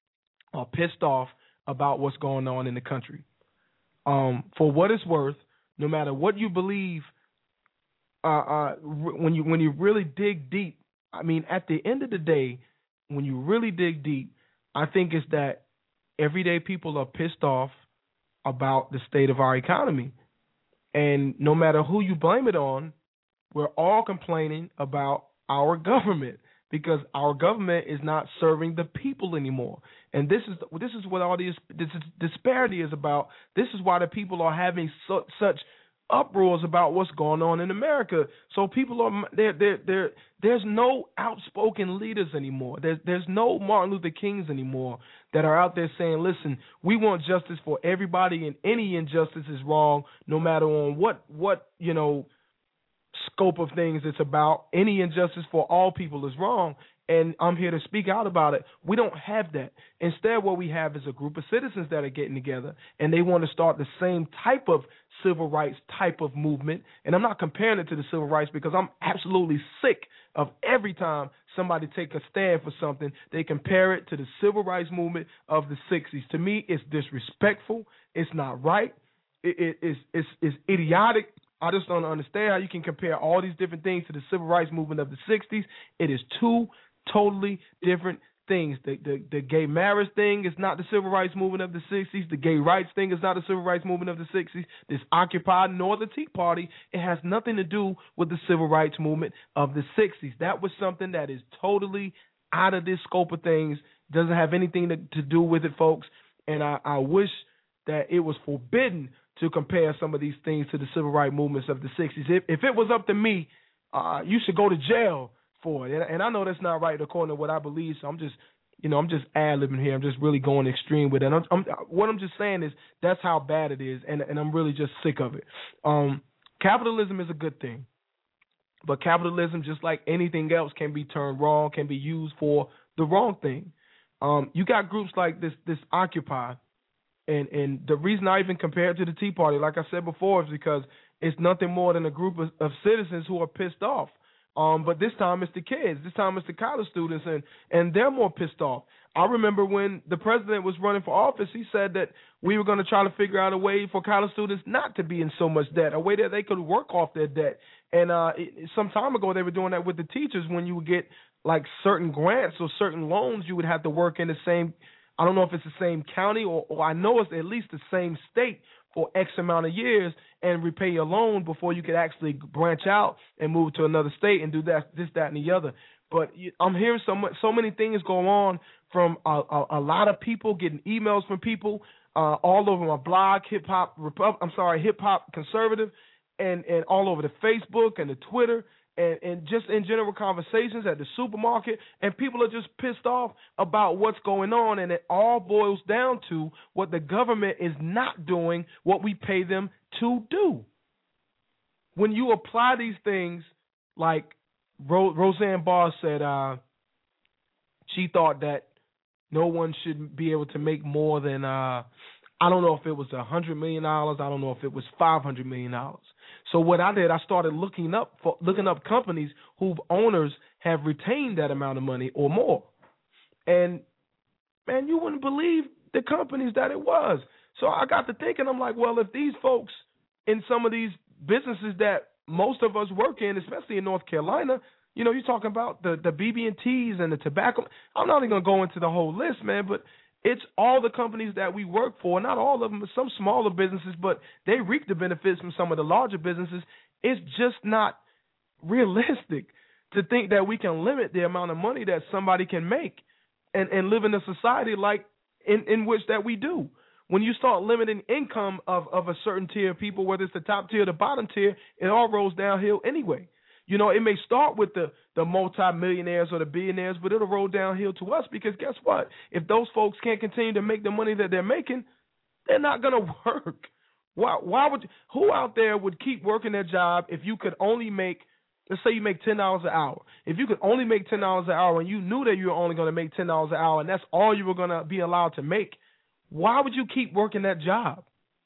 are pissed off about what's going on in the country. For what it's worth, no matter what you believe, when you really dig deep, I mean, at the end of the day, when you really dig deep, I think it's that everyday people are pissed off about the state of our economy. And no matter who you blame it on, we're all complaining about our government because our government is not serving the people anymore. And this is what all this disparity is about. This is why the people are having such uproars about what's going on in America. So people are there's no outspoken leaders anymore. There's no Martin Luther Kings anymore that are out there saying, listen, we want justice for everybody, and any injustice is wrong, no matter on what scope of things it's about. Any injustice for all people is wrong, and I'm here to speak out about it. We don't have that. Instead, what we have is a group of citizens that are getting together, and they want to start the same type of civil rights type of movement. And I'm not comparing it to the civil rights because I'm absolutely sick of every time somebody take a stand for something, they compare it to the civil rights movement of the 60s. To me, it's disrespectful. It's not right. It's idiotic. I just don't understand how you can compare all these different things to the civil rights movement of the 60s. It is two totally different things. The gay marriage thing is not the civil rights movement of the 60s. The gay rights thing is not the civil rights movement of the 60s. This Occupy nor the Tea Party, it has nothing to do with the civil rights movement of the 60s. That was something that is totally out of this scope of things, doesn't have anything to do with it, folks. And I wish that it was forbidden to compare some of these things to the civil rights movements of the 60s. If it was up to me, you should go to jail for it. And I know that's not right according to what I believe, so I'm just ad-libbing here. I'm just really going extreme with it. What I'm just saying is that's how bad it is, and I'm really just sick of it. Capitalism is a good thing, but capitalism, just like anything else, can be turned wrong, can be used for the wrong thing. You got groups like this Occupy, and the reason I even compare it to the Tea Party, like I said before, is because it's nothing more than a group of citizens who are pissed off. But this time it's the kids. This time it's the college students, and they're more pissed off. I remember when the president was running for office, he said that we were going to try to figure out a way for college students not to be in so much debt, a way that they could work off their debt. And some time ago they were doing that with the teachers. When you would get like certain grants or certain loans, you would have to work in the same, I don't know if it's the same county or I know it's at least the same state for X amount of years and repay your loan before you could actually branch out and move to another state and do that, this, that, and the other. But I'm hearing so many things go on from a lot of people, getting emails from people all over my blog, Hip Hop Conservative, and all over the Facebook and the Twitter. And just in general conversations at the supermarket, and people are just pissed off about what's going on, and it all boils down to what the government is not doing what we pay them to do. When you apply these things, like Roseanne Barr said, she thought that no one should be able to make more than, I don't know if it was $100 million, I don't know if it was $500 million. So what I did, I started looking up companies whose owners have retained that amount of money or more. And, man, you wouldn't believe the companies that it was. So I got to thinking, I'm like, well, if these folks in some of these businesses that most of us work in, especially in North Carolina, you know, you're talking about the BB&Ts and the tobacco. I'm not even going to go into the whole list, man, but it's all the companies that we work for, not all of them, but some smaller businesses, but they reap the benefits from some of the larger businesses. It's just not realistic to think that we can limit the amount of money that somebody can make and live in a society like in which that we do. When you start limiting income of a certain tier of people, whether it's the top tier or the bottom tier, it all rolls downhill anyway. You know, it may start with the multi-millionaires or the billionaires, but it'll roll downhill to us because guess what? If those folks can't continue to make the money that they're making, they're not going to work. Who out there would keep working their job if you could only make, let's say you make $10 an hour. If you could only make $10 an hour and you knew that you were only going to make $10 an hour and that's all you were going to be allowed to make, why would you keep working that job?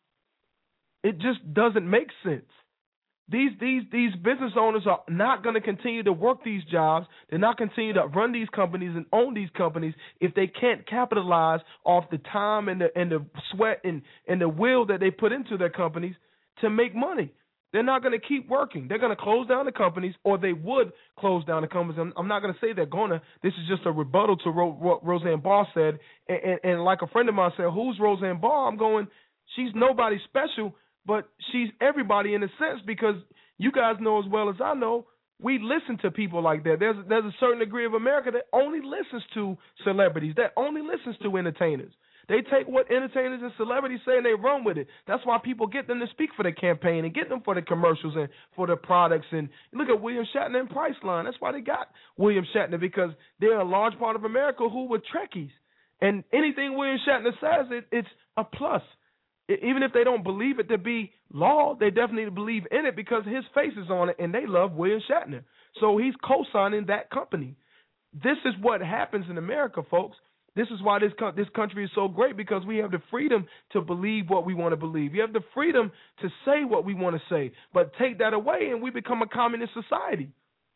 It just doesn't make sense. These business owners are not going to continue to work these jobs. They're not continue to run these companies and own these companies if they can't capitalize off the time and the sweat and the will that they put into their companies to make money. They're not going to keep working. They're going to close down the companies, or they would close down the companies. I'm not going to say they're going to. This is just a rebuttal to what Roseanne Barr said. And like a friend of mine said, who's Roseanne Barr? I'm going, she's nobody special, but she's everybody in a sense, because you guys know as well as I know, we listen to people like that. There's a certain degree of America that only listens to celebrities, that only listens to entertainers. They take what entertainers and celebrities say and they run with it. That's why people get them to speak for the campaign and get them for the commercials and for the products. And look at William Shatner and Priceline. That's why they got William Shatner, because they're a large part of America who were Trekkies. And anything William Shatner says, it's a plus. Even if they don't believe it to be law, they definitely believe in it because his face is on it and they love William Shatner. So he's co-signing that company. This is what happens in America, folks. This is why this country is so great, because we have the freedom to believe what we want to believe. We have the freedom to say what we want to say. But take that away and we become a communist society.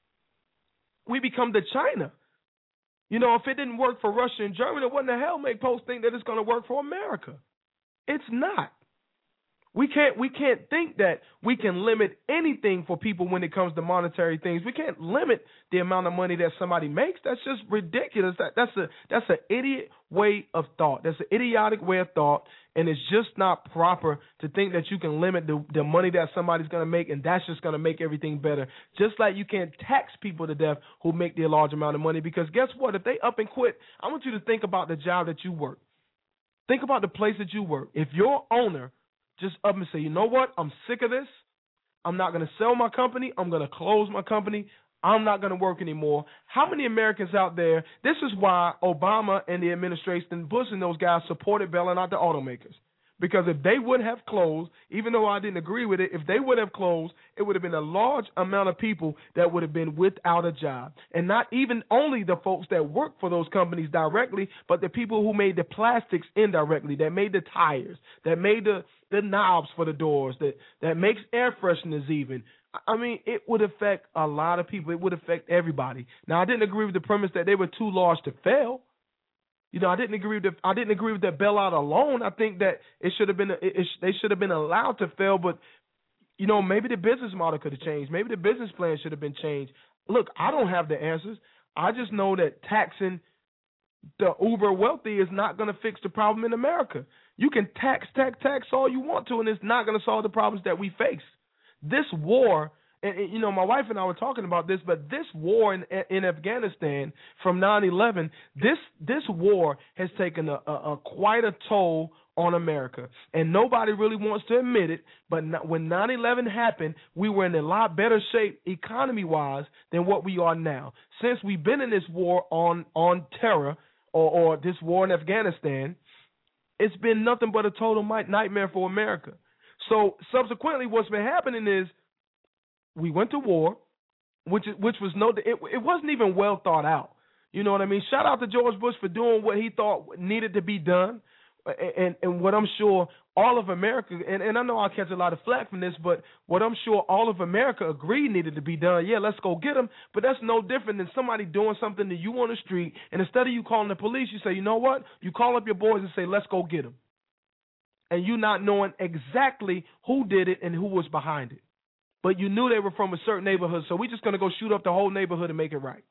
We become the China. You know, if it didn't work for Russia and Germany, what in the hell make folks think that it's going to work for America? It's not. We can't think that we can limit anything for people when it comes to monetary things. We can't limit the amount of money that somebody makes. That's just ridiculous. That's an idiot way of thought. That's an idiotic way of thought, and it's just not proper to think that you can limit the money that somebody's going to make, and that's just going to make everything better. Just like you can't tax people to death who make their large amount of money, because guess what? If they up and quit, I want you to think about the job that you work. Think about the place that you work. If your owner just up and say, you know what, I'm sick of this. I'm not going to sell my company. I'm going to close my company. I'm not going to work anymore. How many Americans out there, this is why Obama and the administration, Bush and those guys supported bailing out the automakers. Because if they would have closed, even though I didn't agree with it, if they would have closed, it would have been a large amount of people that would have been without a job. And not even only the folks that work for those companies directly, but the people who made the plastics indirectly, that made the tires, that made the knobs for the doors, that makes air fresheners even. I mean, it would affect a lot of people. It would affect everybody. Now, I didn't agree with the premise that they were too large to fail. You know, I didn't agree with that bailout alone. I think that it should have been they should have been allowed to fail, but you know, maybe the business model could have changed. Maybe the business plan should have been changed. Look, I don't have the answers. I just know that taxing the uber wealthy is not going to fix the problem in America. You can tax all you want to, and it's not going to solve the problems that we face. This war. And, you know, my wife and I were talking about this, but this war in Afghanistan from 9/11, this war has taken a quite a toll on America. And nobody really wants to admit it, but when 9/11 happened, we were in a lot better shape economy-wise than what we are now. Since we've been in this war on terror or this war in Afghanistan, it's been nothing but a total nightmare for America. So subsequently, what's been happening is, we went to war, which was it wasn't even well thought out. You know what I mean? Shout out to George Bush for doing what he thought needed to be done, and what I'm sure all of America, and I know I'll catch a lot of flack from this, but what I'm sure all of America agreed needed to be done. Yeah, let's go get them. But that's no different than somebody doing something to you on the street, and instead of you calling the police, you say, you know what? You call up your boys and say, let's go get them. And you not knowing exactly who did it and who was behind it. But you knew they were from a certain neighborhood, so we're just going to go shoot up the whole neighborhood and make it right.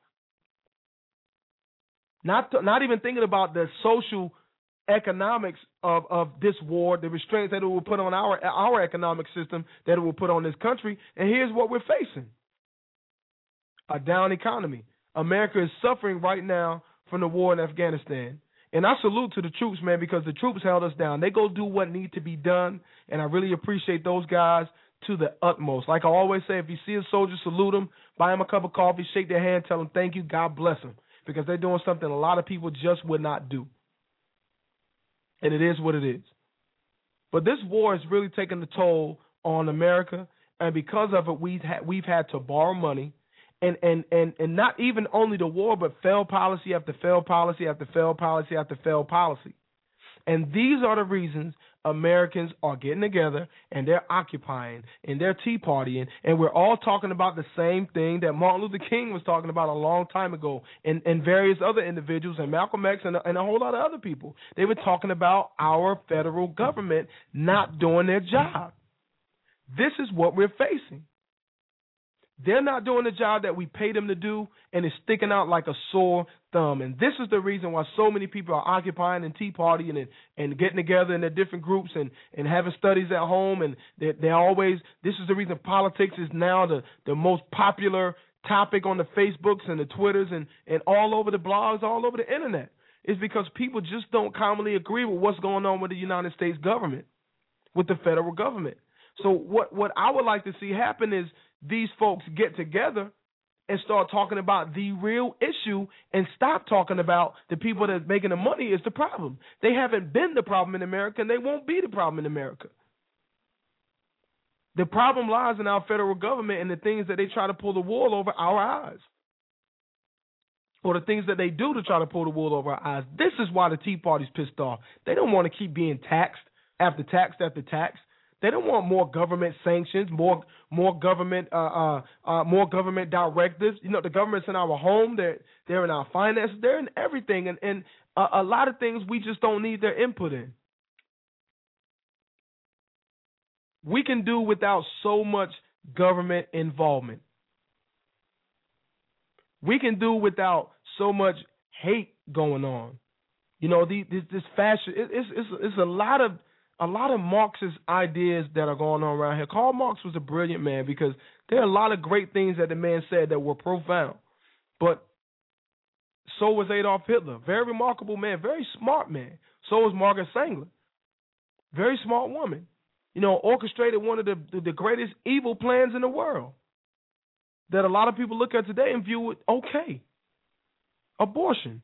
Not even thinking about the social economics of this war, the restraints that it will put on our economic system, that it will put on this country. And here's what we're facing: a down economy. America is suffering right now from the war in Afghanistan. And I salute to the troops, man, because the troops held us down. They go do what needs to be done, and I really appreciate those guys to the utmost. Like I always say, if you see a soldier, salute them, buy them a cup of coffee, shake their hand, tell them thank you, God bless them, because they're doing something a lot of people just would not do. And it is what it is. But this war has really taken the toll on America, and because of it, we've had to borrow money, and not even only the war, but failed policy after failed policy after failed policy after failed policy. And these are the reasons Americans are getting together and they're occupying and they're tea partying, and we're all talking about the same thing that Martin Luther King was talking about a long time ago, and various other individuals, and Malcolm X and a whole lot of other people. They were talking about our federal government not doing their job. this is what we're facing. They're not doing the job that we pay them to do, and it's sticking out like a sore thumb. And this is the reason why so many people are occupying and Tea Party and getting together in their different groups and having studies at home. And they're always, this is the reason politics is now the most popular topic on the Facebooks and the Twitters and all over the blogs, all over the internet. It's because people just don't commonly agree with what's going on with the United States government, with the federal government. So what I would like to see happen is these folks get together and start talking about the real issue and stop talking about the people that are making the money is the problem. They haven't been the problem in America, and they won't be the problem in America. The problem lies in our federal government and the things that they try to pull the wool over our eyes, or the things that they do to try to pull the wool over our eyes. This is why the Tea Party's pissed off. They don't want to keep being taxed after tax after tax. They don't want more government sanctions, more government directives. You know, the government's in our home, they're in our finances, they're in everything, and a lot of things we just don't need their input in. We can do without so much government involvement. We can do without so much hate going on. You know, this fashion. It's a lot of Marxist ideas that are going on around here. Karl Marx was a brilliant man because there are a lot of great things that the man said that were profound. But so was Adolf Hitler. Very remarkable man, very smart man. So was Margaret Sanger. Very smart woman. You know, orchestrated one of the greatest evil plans in the world that a lot of people look at today and view it okay. Abortion.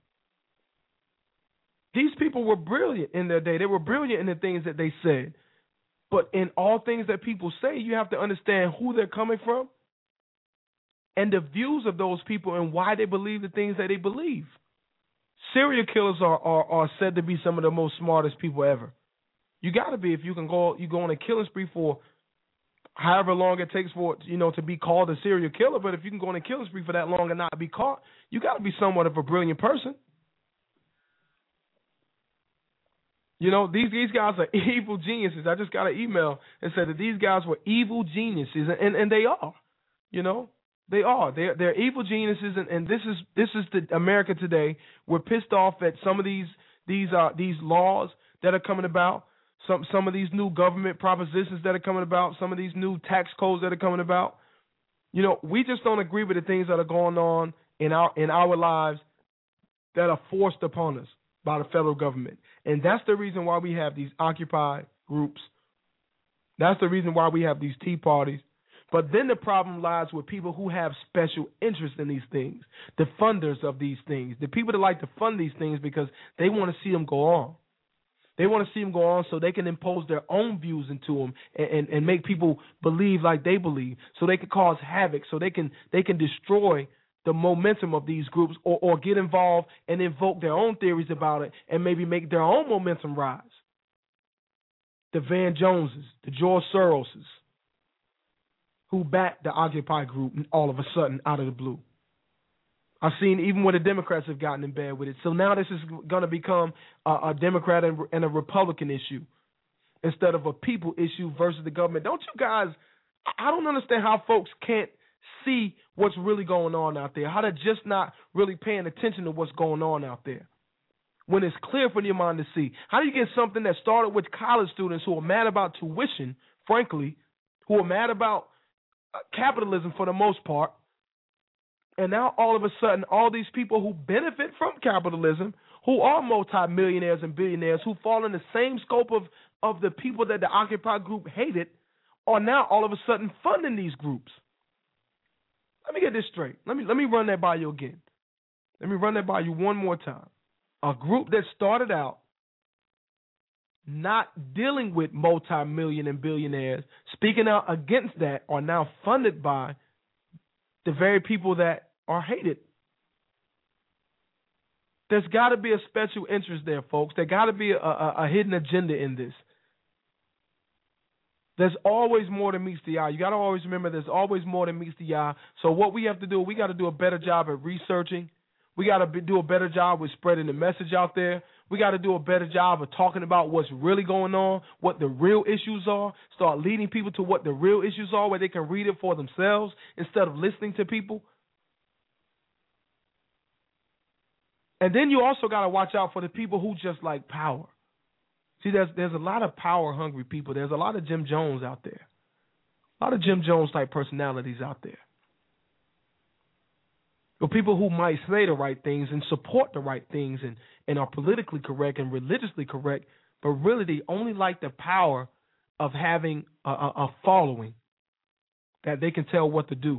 These people were brilliant in their day. They were brilliant in the things that they said. But in all things that people say, you have to understand who they're coming from and the views of those people and why they believe the things that they believe. Serial killers are said to be some of the most smartest people ever. You got to be if you go on a killing spree for however long it takes for to be called a serial killer. But if you can go on a killing spree for that long and not be caught, you got to be somewhat of a brilliant person. You know, these guys are evil geniuses. I just got an email and said that these guys were evil geniuses, and they are. You know, they are. They're evil geniuses, and this is the America today. We're pissed off at some of these laws that are coming about, some of these new government propositions that are coming about, some of these new tax codes that are coming about. You know, we just don't agree with the things that are going on in our lives that are forced upon us by the federal government. And that's the reason why we have these Occupy groups. That's the reason why we have these Tea Parties. But then the problem lies with people who have special interest in these things, the funders of these things, the people that like to fund these things because they want to see them go on. They want to see them go on so they can impose their own views into them and make people believe like they believe, so they can cause havoc, so they can destroy the momentum of these groups or get involved and invoke their own theories about it and maybe make their own momentum rise. The Van Joneses, the George Soroses, who backed the Occupy group all of a sudden out of the blue. I've seen even when the Democrats have gotten in bed with it. So now this is going to become a Democrat and a Republican issue instead of a people issue versus the government. Don't you guys, I don't understand how folks can't see what's really going on out there, how they're just not really paying attention to what's going on out there when it's clear for your mind to see. How do you get something that started with college students who are mad about tuition, frankly, who are mad about capitalism for the most part, and now all of a sudden all these people who benefit from capitalism, who are multimillionaires and billionaires, who fall in the same scope of the people that the Occupy group hated, are now all of a sudden funding these groups. Let me get this straight. Let me run that by you again. Let me run that by you one more time. A group that started out not dealing with multi-million and billionaires, speaking out against that, are now funded by the very people that are hated. There's got to be a special interest there, folks. There got to be a hidden agenda in this. There's always more than meets the eye. You got to always remember there's always more than meets the eye. So what we have to do, we got to do a better job at researching. We got to do a better job with spreading the message out there. We got to do a better job of talking about what's really going on, what the real issues are, start leading people to what the real issues are where they can read it for themselves instead of listening to people. And then you also got to watch out for the people who just like power. See, there's a lot of power-hungry people. There's a lot of Jim Jones out there. A lot of Jim Jones-type personalities out there. But people who might say the right things and support the right things and are politically correct and religiously correct, but really they only like the power of having a following that they can tell what to do.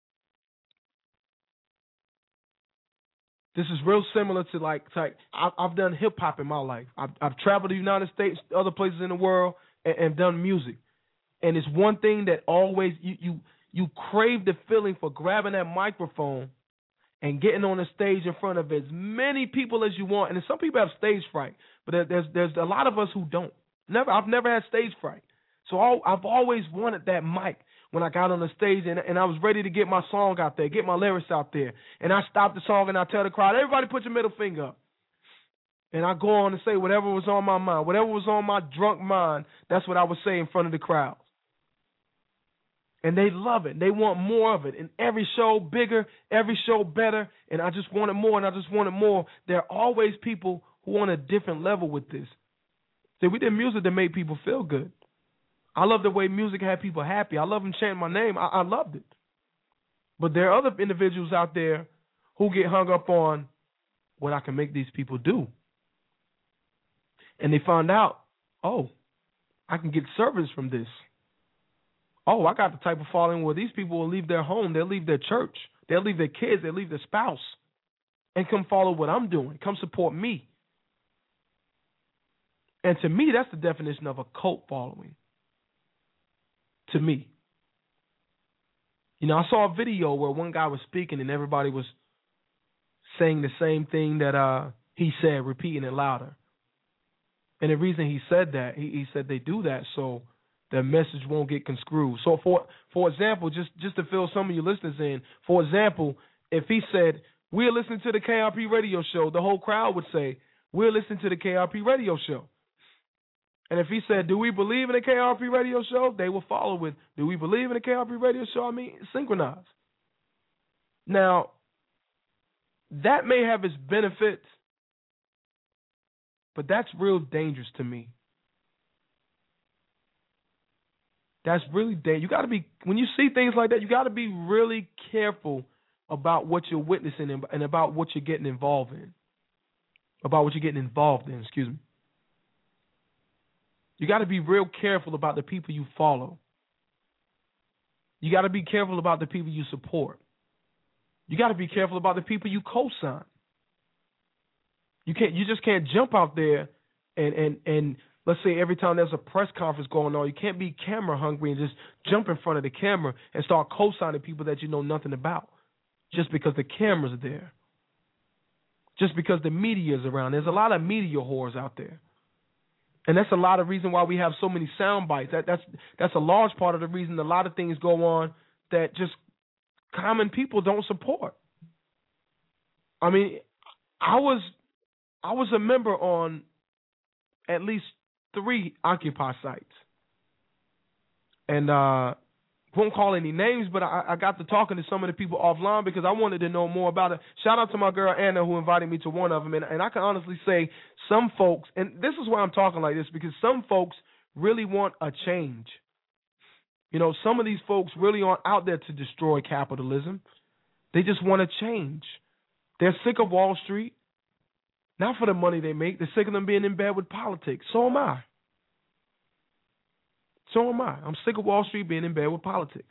This is real similar to like I've done hip hop in my life. I've traveled to the United States, other places in the world, and done music. And it's one thing that always you crave the feeling for grabbing that microphone and getting on the stage in front of as many people as you want. And some people have stage fright, but there's a lot of us who don't. I've never had stage fright. So I've always wanted that mic when I got on the stage and I was ready to get my song out there, get my lyrics out there. And I stopped the song and I tell the crowd, everybody put your middle finger up. And I go on and say whatever was on my mind, whatever was on my drunk mind, that's what I would say in front of the crowd. And they love it. They want more of it. And every show bigger, every show better. And I just wanted more and I just wanted more. There are always people who are on a different level with this. See, we did music that made people feel good. I love the way music had people happy. I love them chanting my name. I loved it. But there are other individuals out there who get hung up on what I can make these people do. And they find out, oh, I can get service from this. Oh, I got the type of following where these people will leave their home, they'll leave their church, they'll leave their kids, they'll leave their spouse, and come follow what I'm doing, come support me. And to me, that's the definition of a cult following. To me. You know, I saw a video where one guy was speaking and everybody was saying the same thing that he said, repeating it louder. And the reason he said that, he said they do that so the message won't get construed. So, for example, just to fill some of your listeners in, for example, if he said, we're listening to the KRP radio show, the whole crowd would say, we're listening to the KRP radio show. And if he said, do we believe in the KRP radio show? They will follow with, do we believe in the KRP radio show? I mean, synchronize. Now, that may have its benefits, but that's real dangerous to me. That's really dangerous. You got to be, when you see things like that, you got to be really careful about what you're witnessing and about what you're getting involved in. Excuse me. You got to be real careful about the people you follow. You got to be careful about the people you support. You got to be careful about the people you co-sign. You just can't jump out there and let's say every time there's a press conference going on, you can't be camera hungry and just jump in front of the camera and start co-signing people that you know nothing about just because the camera's there. Just because the media's around. There's a lot of media whores out there. And that's a lot of reason why we have so many sound bites. That's a large part of the reason a lot of things go on that just common people don't support. I mean, I was a member on at least 3 Occupy sites. And won't call any names, but I got to talking to some of the people offline because I wanted to know more about it. Shout out to my girl Anna who invited me to one of them. And I can honestly say some folks, and this is why I'm talking like this, because some folks really want a change. You know, some of these folks really aren't out there to destroy capitalism. They just want to change. They're sick of Wall Street. Not for the money they make. They're sick of them being in bed with politics. So am I. I'm sick of Wall Street being in bed with politics.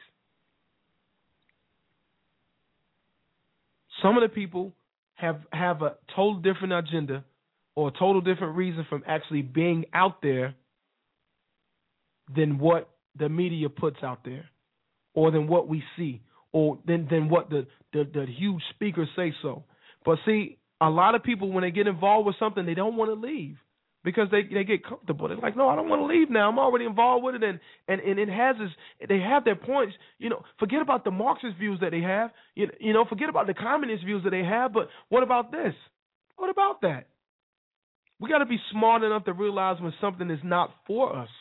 Some of the people have a total different agenda or a total different reason from actually being out there than what the media puts out there or than what we see or than what the huge speakers say so. But see, a lot of people, when they get involved with something, they don't want to leave. Because they get comfortable. They're like, no, I don't want to leave now. I'm already involved with it, and it has this. They have their points. You know, forget about the Marxist views that they have. You know, forget about the communist views that they have. But what about this? What about that? We got to be smart enough to realize when something is not for us.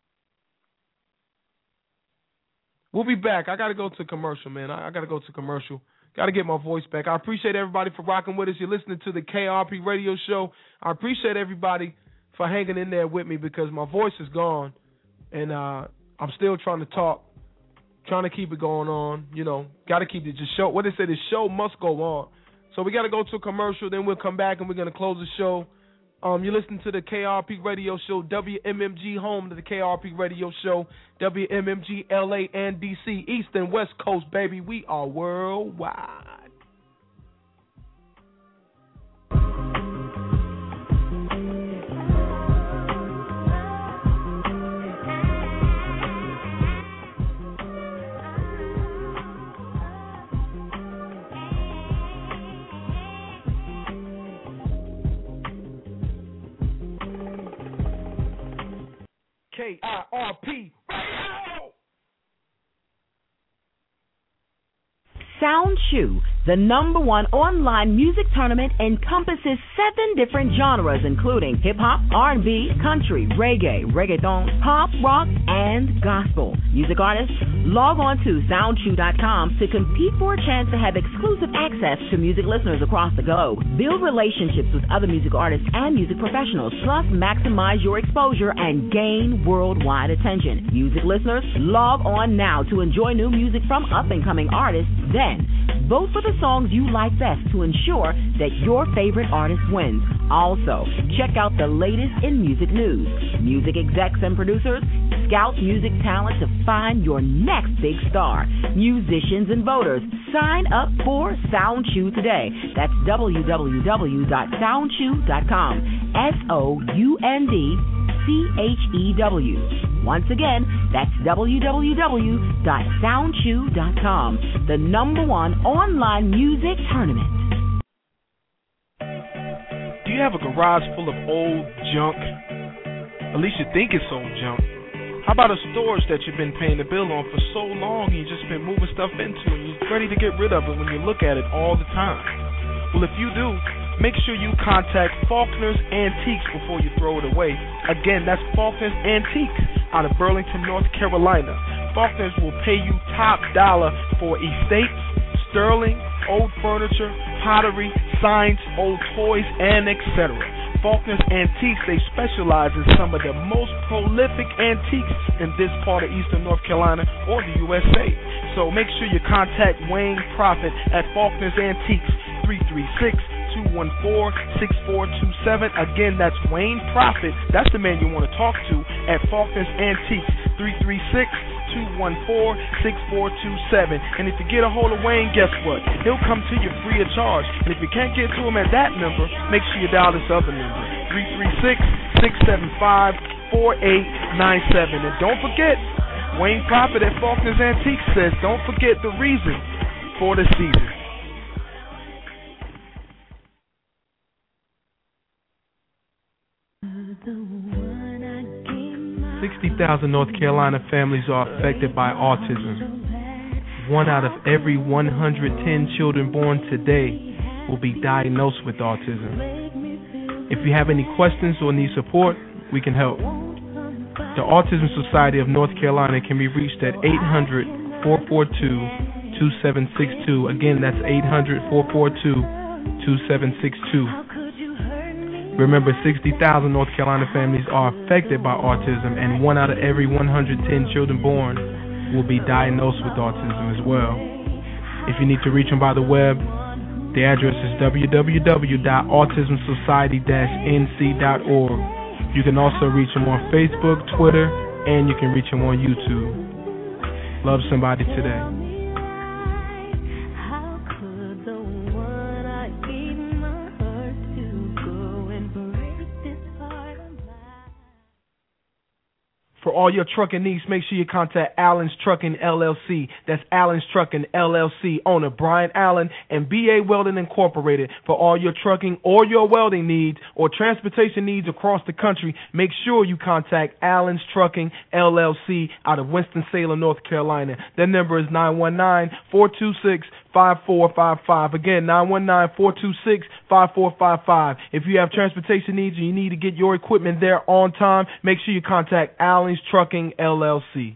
We'll be back. I got to go to commercial, man. I got to go to commercial. Got to get my voice back. I appreciate everybody for rocking with us. You're listening to the KRP Radio Show. I appreciate everybody for hanging in there with me because my voice is gone, and I'm still trying to talk, trying to keep it going on. You know, got to keep it just show. What they say, the show must go on. So we got to go to a commercial. Then we'll come back and we're gonna close the show. You're listening to the KRP Radio Show, WMMG, home to the KRP Radio Show, WMMG, LA and DC, East and West Coast, baby. We are worldwide. KIRP Radio! Sound Chew, the #1 online music tournament, encompasses 7 different genres, including hip-hop, R&B, country, reggae, reggaeton, pop, rock, and gospel. Music artists, log on to SoundChew.com to compete for a chance to have exclusive access to music listeners across the globe. Build relationships with other music artists and music professionals, plus maximize your exposure and gain worldwide attention. Music listeners, log on now to enjoy new music from up-and-coming artists. Then, vote for the songs you like best to ensure that your favorite artist wins. Also, check out the latest in music news. Music execs and producers scout music talent to find your next big star. Musicians and voters, sign up for SoundChew today. That's www.soundchew.com. SOUNDCHEW. Once again, that's www.soundchew.com, the #1 online music tournament. Do you have a garage full of old junk? At least you think it's old junk. How about a storage that you've been paying the bill on for so long and you've just been moving stuff into and you're ready to get rid of it when you look at it all the time? Well, if you do, make sure you contact Faulkner's Antiques before you throw it away. Again, that's Faulkner's Antiques out of Burlington, North Carolina. Faulkner's will pay you top dollar for estates, sterling, old furniture, pottery, signs, old toys, and etc. Faulkner's Antiques, they specialize in some of the most prolific antiques in this part of Eastern North Carolina or the USA. So make sure you contact Wayne Prophet at Faulkner's Antiques, 336-214-6427. Again, that's Wayne Prophet. That's the man you want to talk to at Faulkner's Antiques, 336-214-6427. And if you get a hold of Wayne, guess what? He'll come to you free of charge. And if you can't get to him at that number, make sure you dial this other number, 336-675-4897. And don't forget, Wayne Prophet at Faulkner's Antiques says, don't forget the reason for the season. 60,000 North Carolina families are affected by autism. 1 out of every 110 children born today will be diagnosed with autism. If you have any questions or need support, we can help. The Autism Society of North Carolina can be reached at 800-442-2762. Again, that's 800-442-2762. Remember, 60,000 North Carolina families are affected by autism, and 1 out of every 110 children born will be diagnosed with autism as well. If you need to reach them by the web, the address is www.autismsociety-nc.org. You can also reach them on Facebook, Twitter, and you can reach them on YouTube. Love somebody today. For all your trucking needs, make sure you contact Allen's Trucking LLC. That's Allen's Trucking LLC, owner Brian Allen and BA Welding Incorporated. For all your trucking or your welding needs or transportation needs across the country, make sure you contact Allen's Trucking LLC out of Winston-Salem, North Carolina. Their number is 919-426-5455. Again, 919-426-5455. If you have transportation needs and you need to get your equipment there on time, make sure you contact Allen's Trucking LLC.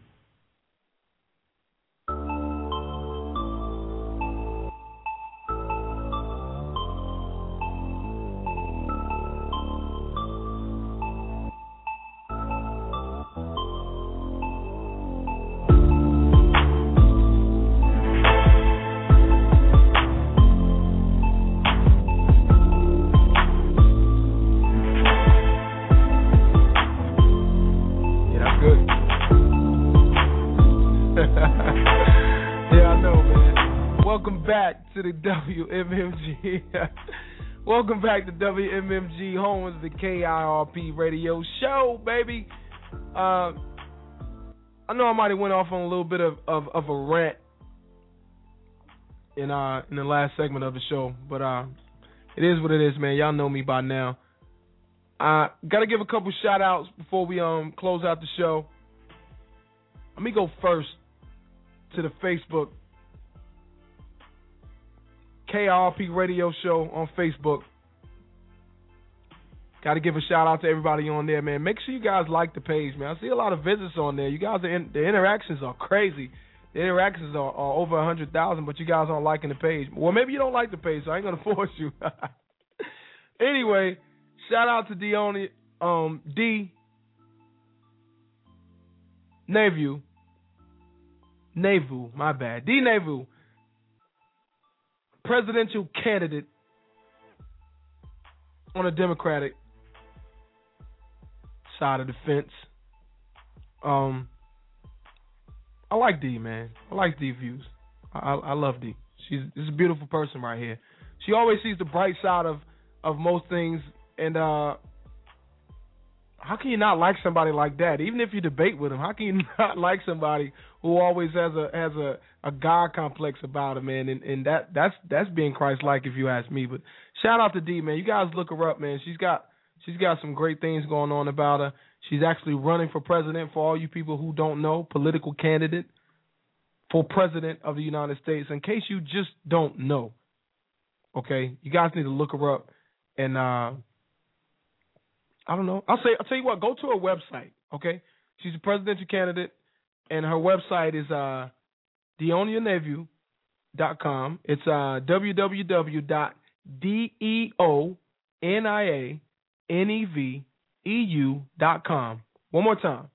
To the WMMG. Welcome back to WMMG, home of the KIRP radio show, baby. I know I might have went off on a little bit of a rant in the last segment of the show, but it is what it is, man. Y'all know me by now. I gotta give a couple shout outs before we close out the show. Let me go first to the Facebook KRP Radio Show on Facebook. Got to give a shout out to everybody on there, man. Make sure you guys like the page, man. I see a lot of visits on there. You guys, the interactions are crazy. The interactions are over 100,000, but you guys aren't liking the page. Well, maybe you don't like the page, so I ain't gonna force you. Anyway, shout out to D Navu, my bad. D Navu, presidential candidate on the Democratic side of the fence. I like D, man. I like D views. I love D. She's a beautiful person right here. She always sees the bright side of most things, and how can you not like somebody like that? Even if you debate with him, how can you not like somebody who always has a God complex about him, man? And that's being Christ-like, if you ask me. But shout out to D, man. You guys look her up, man. She's got some great things going on about her. She's actually running for president, for all you people who don't know, political candidate for president of the United States. In case you just don't know, okay, you guys need to look her up. And I don't know. I'll tell you what. Go to her website, okay? She's a presidential candidate, and her website is DeoniaNevu.com. It's www.DeoniaNeveu.com. One more time,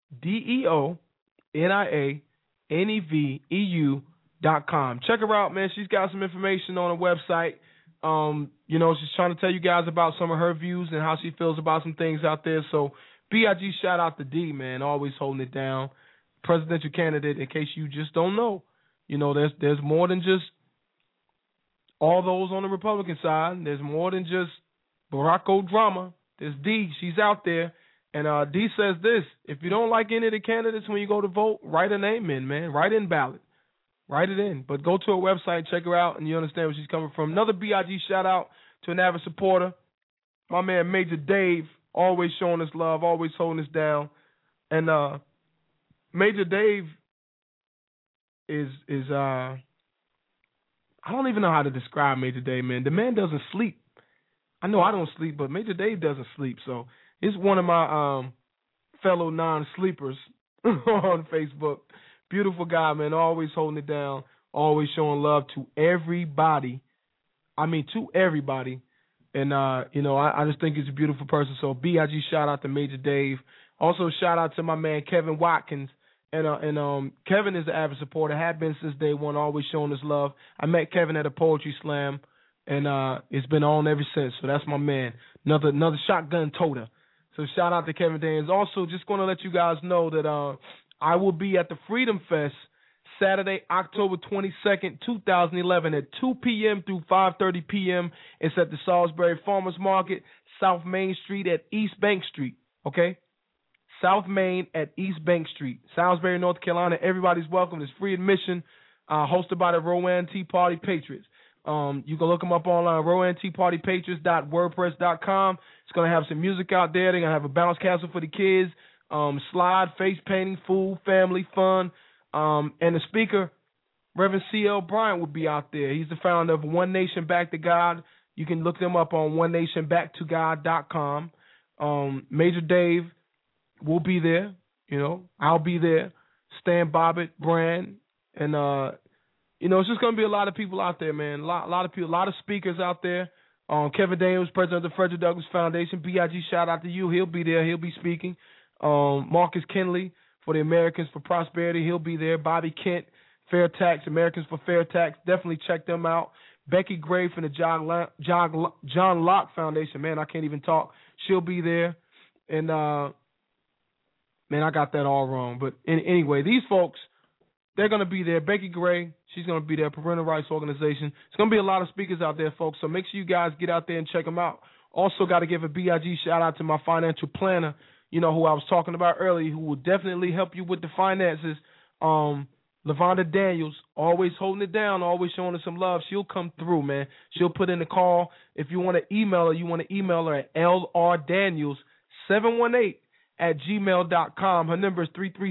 DeoniaNeveu.com. Check her out, man. She's got some information on her website. She's trying to tell you guys about some of her views and how she feels about some things out there. So, BIG, shout out to D, man, always holding it down. Presidential candidate, in case you just don't know. You know, there's more than just all those on the Republican side. There's more than just Barack Obama. There's D. She's out there. And D says this: if you don't like any of the candidates when you go to vote, write a name in, man. Write in ballot. Write it in. But go to her website, check her out, and you understand where she's coming from. Another BIG shout out to an avid supporter, my man Major Dave, always showing us love, always holding us down. And Major Dave is I don't even know how to describe Major Dave, man. The man doesn't sleep. I know I don't sleep, but Major Dave doesn't sleep. So it's one of my fellow non-sleepers on Facebook. Beautiful guy, man, always holding it down, always showing love to everybody. I mean, to everybody. And, I just think he's a beautiful person. So, BIG, shout out to Major Dave. Also, shout out to my man, Kevin Watkins. And Kevin is an avid supporter, had been since day one, always showing us love. I met Kevin at a poetry slam, and it's been on ever since. So, that's my man. Another shotgun toter. So, shout out to Kevin Danes. Also, just going to let you guys know that I will be at the Freedom Fest Saturday, October 22nd, 2011 at 2 p.m. through 5:30 p.m. It's at the Salisbury Farmers Market, South Main Street at East Bank Street, okay? South Main at East Bank Street, Salisbury, North Carolina. Everybody's welcome. It's free admission, hosted by the Rowan Tea Party Patriots. You can look them up online, rowanteapartypatriots.wordpress.com. It's going to have some music out there. They're going to have a bounce castle for the kids, slide, face painting, food, family, fun. And the speaker, Reverend C.L. Bryant, will be out there. He's the founder of One Nation Back to God. You can look them up on onenationbacktogod.com. Major Dave will be there. I'll be there. Stan Bobbitt, Brand, and it's just going to be a lot of people out there, man. A lot of people, a lot of speakers out there. Kevin Daniels, president of the Frederick Douglass Foundation. B.I.G. shout out to you. He'll be there. He'll be speaking. Marcus Kinley for the Americans for Prosperity. He'll be there. Bobby Kent, Fair Tax, Americans for Fair Tax. Definitely check them out. Becky Gray from the John Locke Foundation. Man, I can't even talk. She'll be there. And, man, I got that all wrong. But anyway, these folks, they're going to be there. Becky Gray, she's going to be there. Parental Rights Organization. It's going to be a lot of speakers out there, folks. So make sure you guys get out there and check them out. Also got to give a BIG shout out to my financial planner, who I was talking about earlier, who will definitely help you with the finances. LaVonda Daniels, always holding it down, always showing us some love. She'll come through, man. She'll put in the call. If you want to email her, at lrDaniels718@gmail.com. Her number is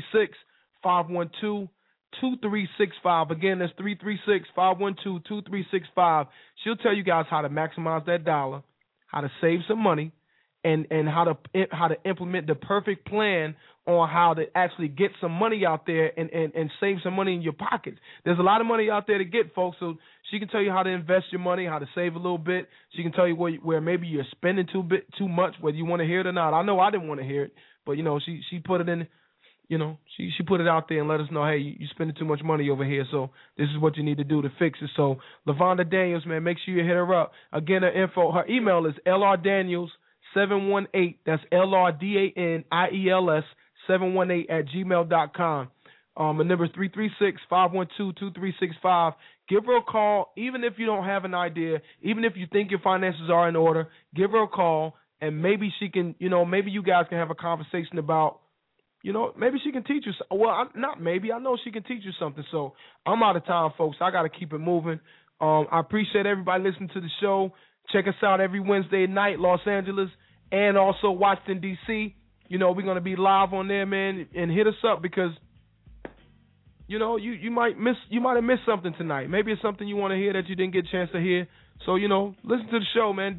336-512-2365. Again, that's 336-512-2365. She'll tell you guys how to maximize that dollar, how to save some money, and how to implement the perfect plan on how to actually get some money out there and save some money in your pockets. There's a lot of money out there to get, folks, so she can tell you how to invest your money, how to save a little bit. She can tell you where maybe you're spending too much, whether you want to hear it or not. I know I didn't want to hear it, but, she put it in, she put it out there and let us know, hey, you're spending too much money over here, so this is what you need to do to fix it. So LaVonda Daniels, man, make sure you hit her up. Again, her email is lrdaniels718, that's LRDANIELS 718@gmail.com. The number is 336-512-2365. Give her a call, even if you don't have an idea, even if you think your finances are in order. Give her a call, and maybe she can, maybe you guys can have a conversation about, maybe she can teach you. Well, not maybe. I know she can teach you something. So I'm out of time, folks. I got to keep it moving. I appreciate everybody listening to the show. Check us out every Wednesday night, Los Angeles, and also Washington, D.C. We're going to be live on there, man, and hit us up because, you might have missed something tonight. Maybe it's something you want to hear that you didn't get a chance to hear. So, listen to the show, man.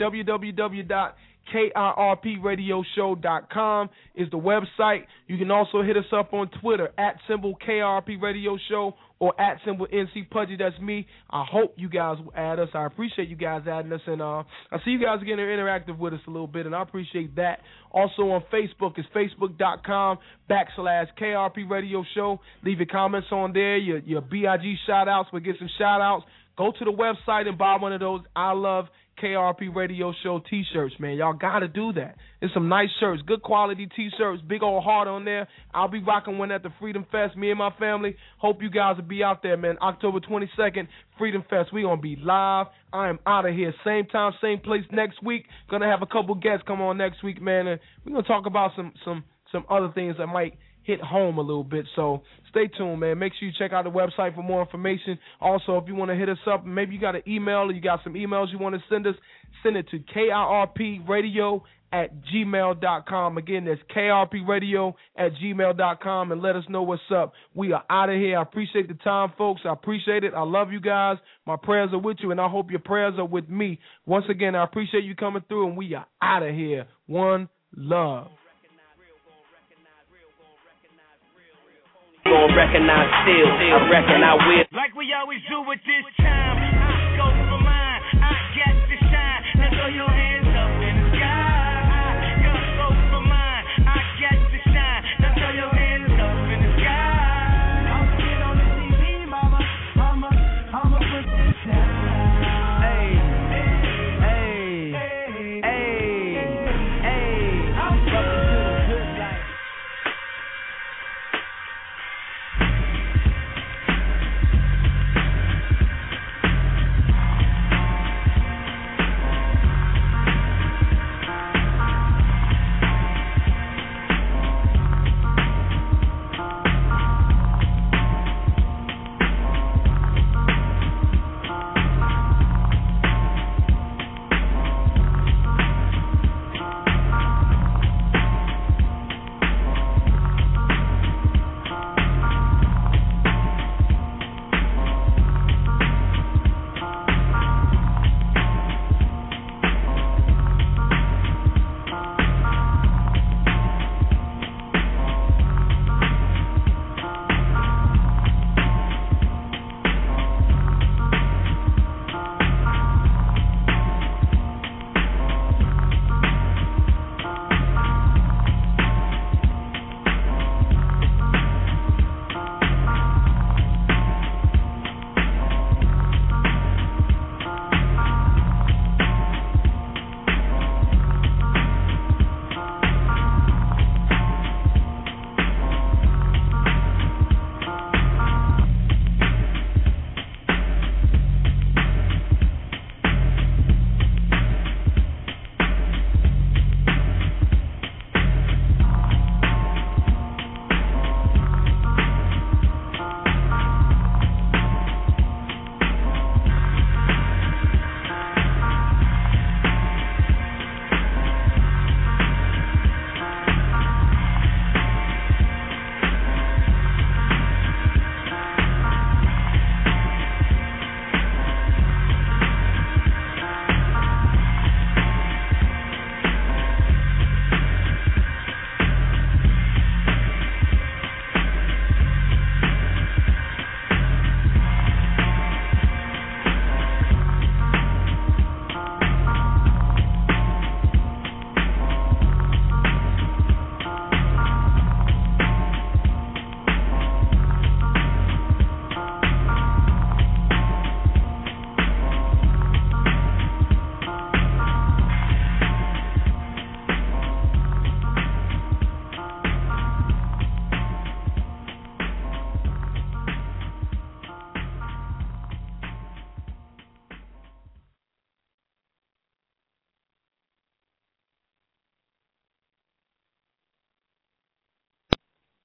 www.krpradioshow.com is the website. You can also hit us up on Twitter @KRP or @NC Pudgy. That's me. I hope you guys will add us. I appreciate you guys adding us, and I see you guys getting interactive with us a little bit, and I appreciate that. Also on Facebook, it's facebook.com/KRP Radio Show. Leave your comments on there, your BIG shout-outs. We'll get some shout-outs. Go to the website and buy one of those I Love KRP Radio Show T-shirts, man. Y'all got to do that. There's some nice shirts, good quality T-shirts, big old heart on there. I'll be rocking one at the Freedom Fest, me and my family. Hope you guys will be out there, man. October 22nd, Freedom Fest. We're going to be live. I am out of here. Same time, same place next week. Going to have a couple guests come on next week, man. And we're going to talk about some other things that might hit home a little bit. So stay tuned, man. Make sure you check out the website for more information. Also, if you want to hit us up, maybe you got an email or you got some emails you want to send us, send it to KIRPradio@gmail.com. Again, that's KIRPradio@gmail.com, and let us know what's up. We are out of here. I appreciate the time, folks. I appreciate it. I love you guys. My prayers are with you, and I hope your prayers are with me. Once again, I appreciate you coming through, and we are out of here. One love. Gonna recognize still, I reckon I will. Like we always do with this time, I go for mine, I get to shine. Now throw your hands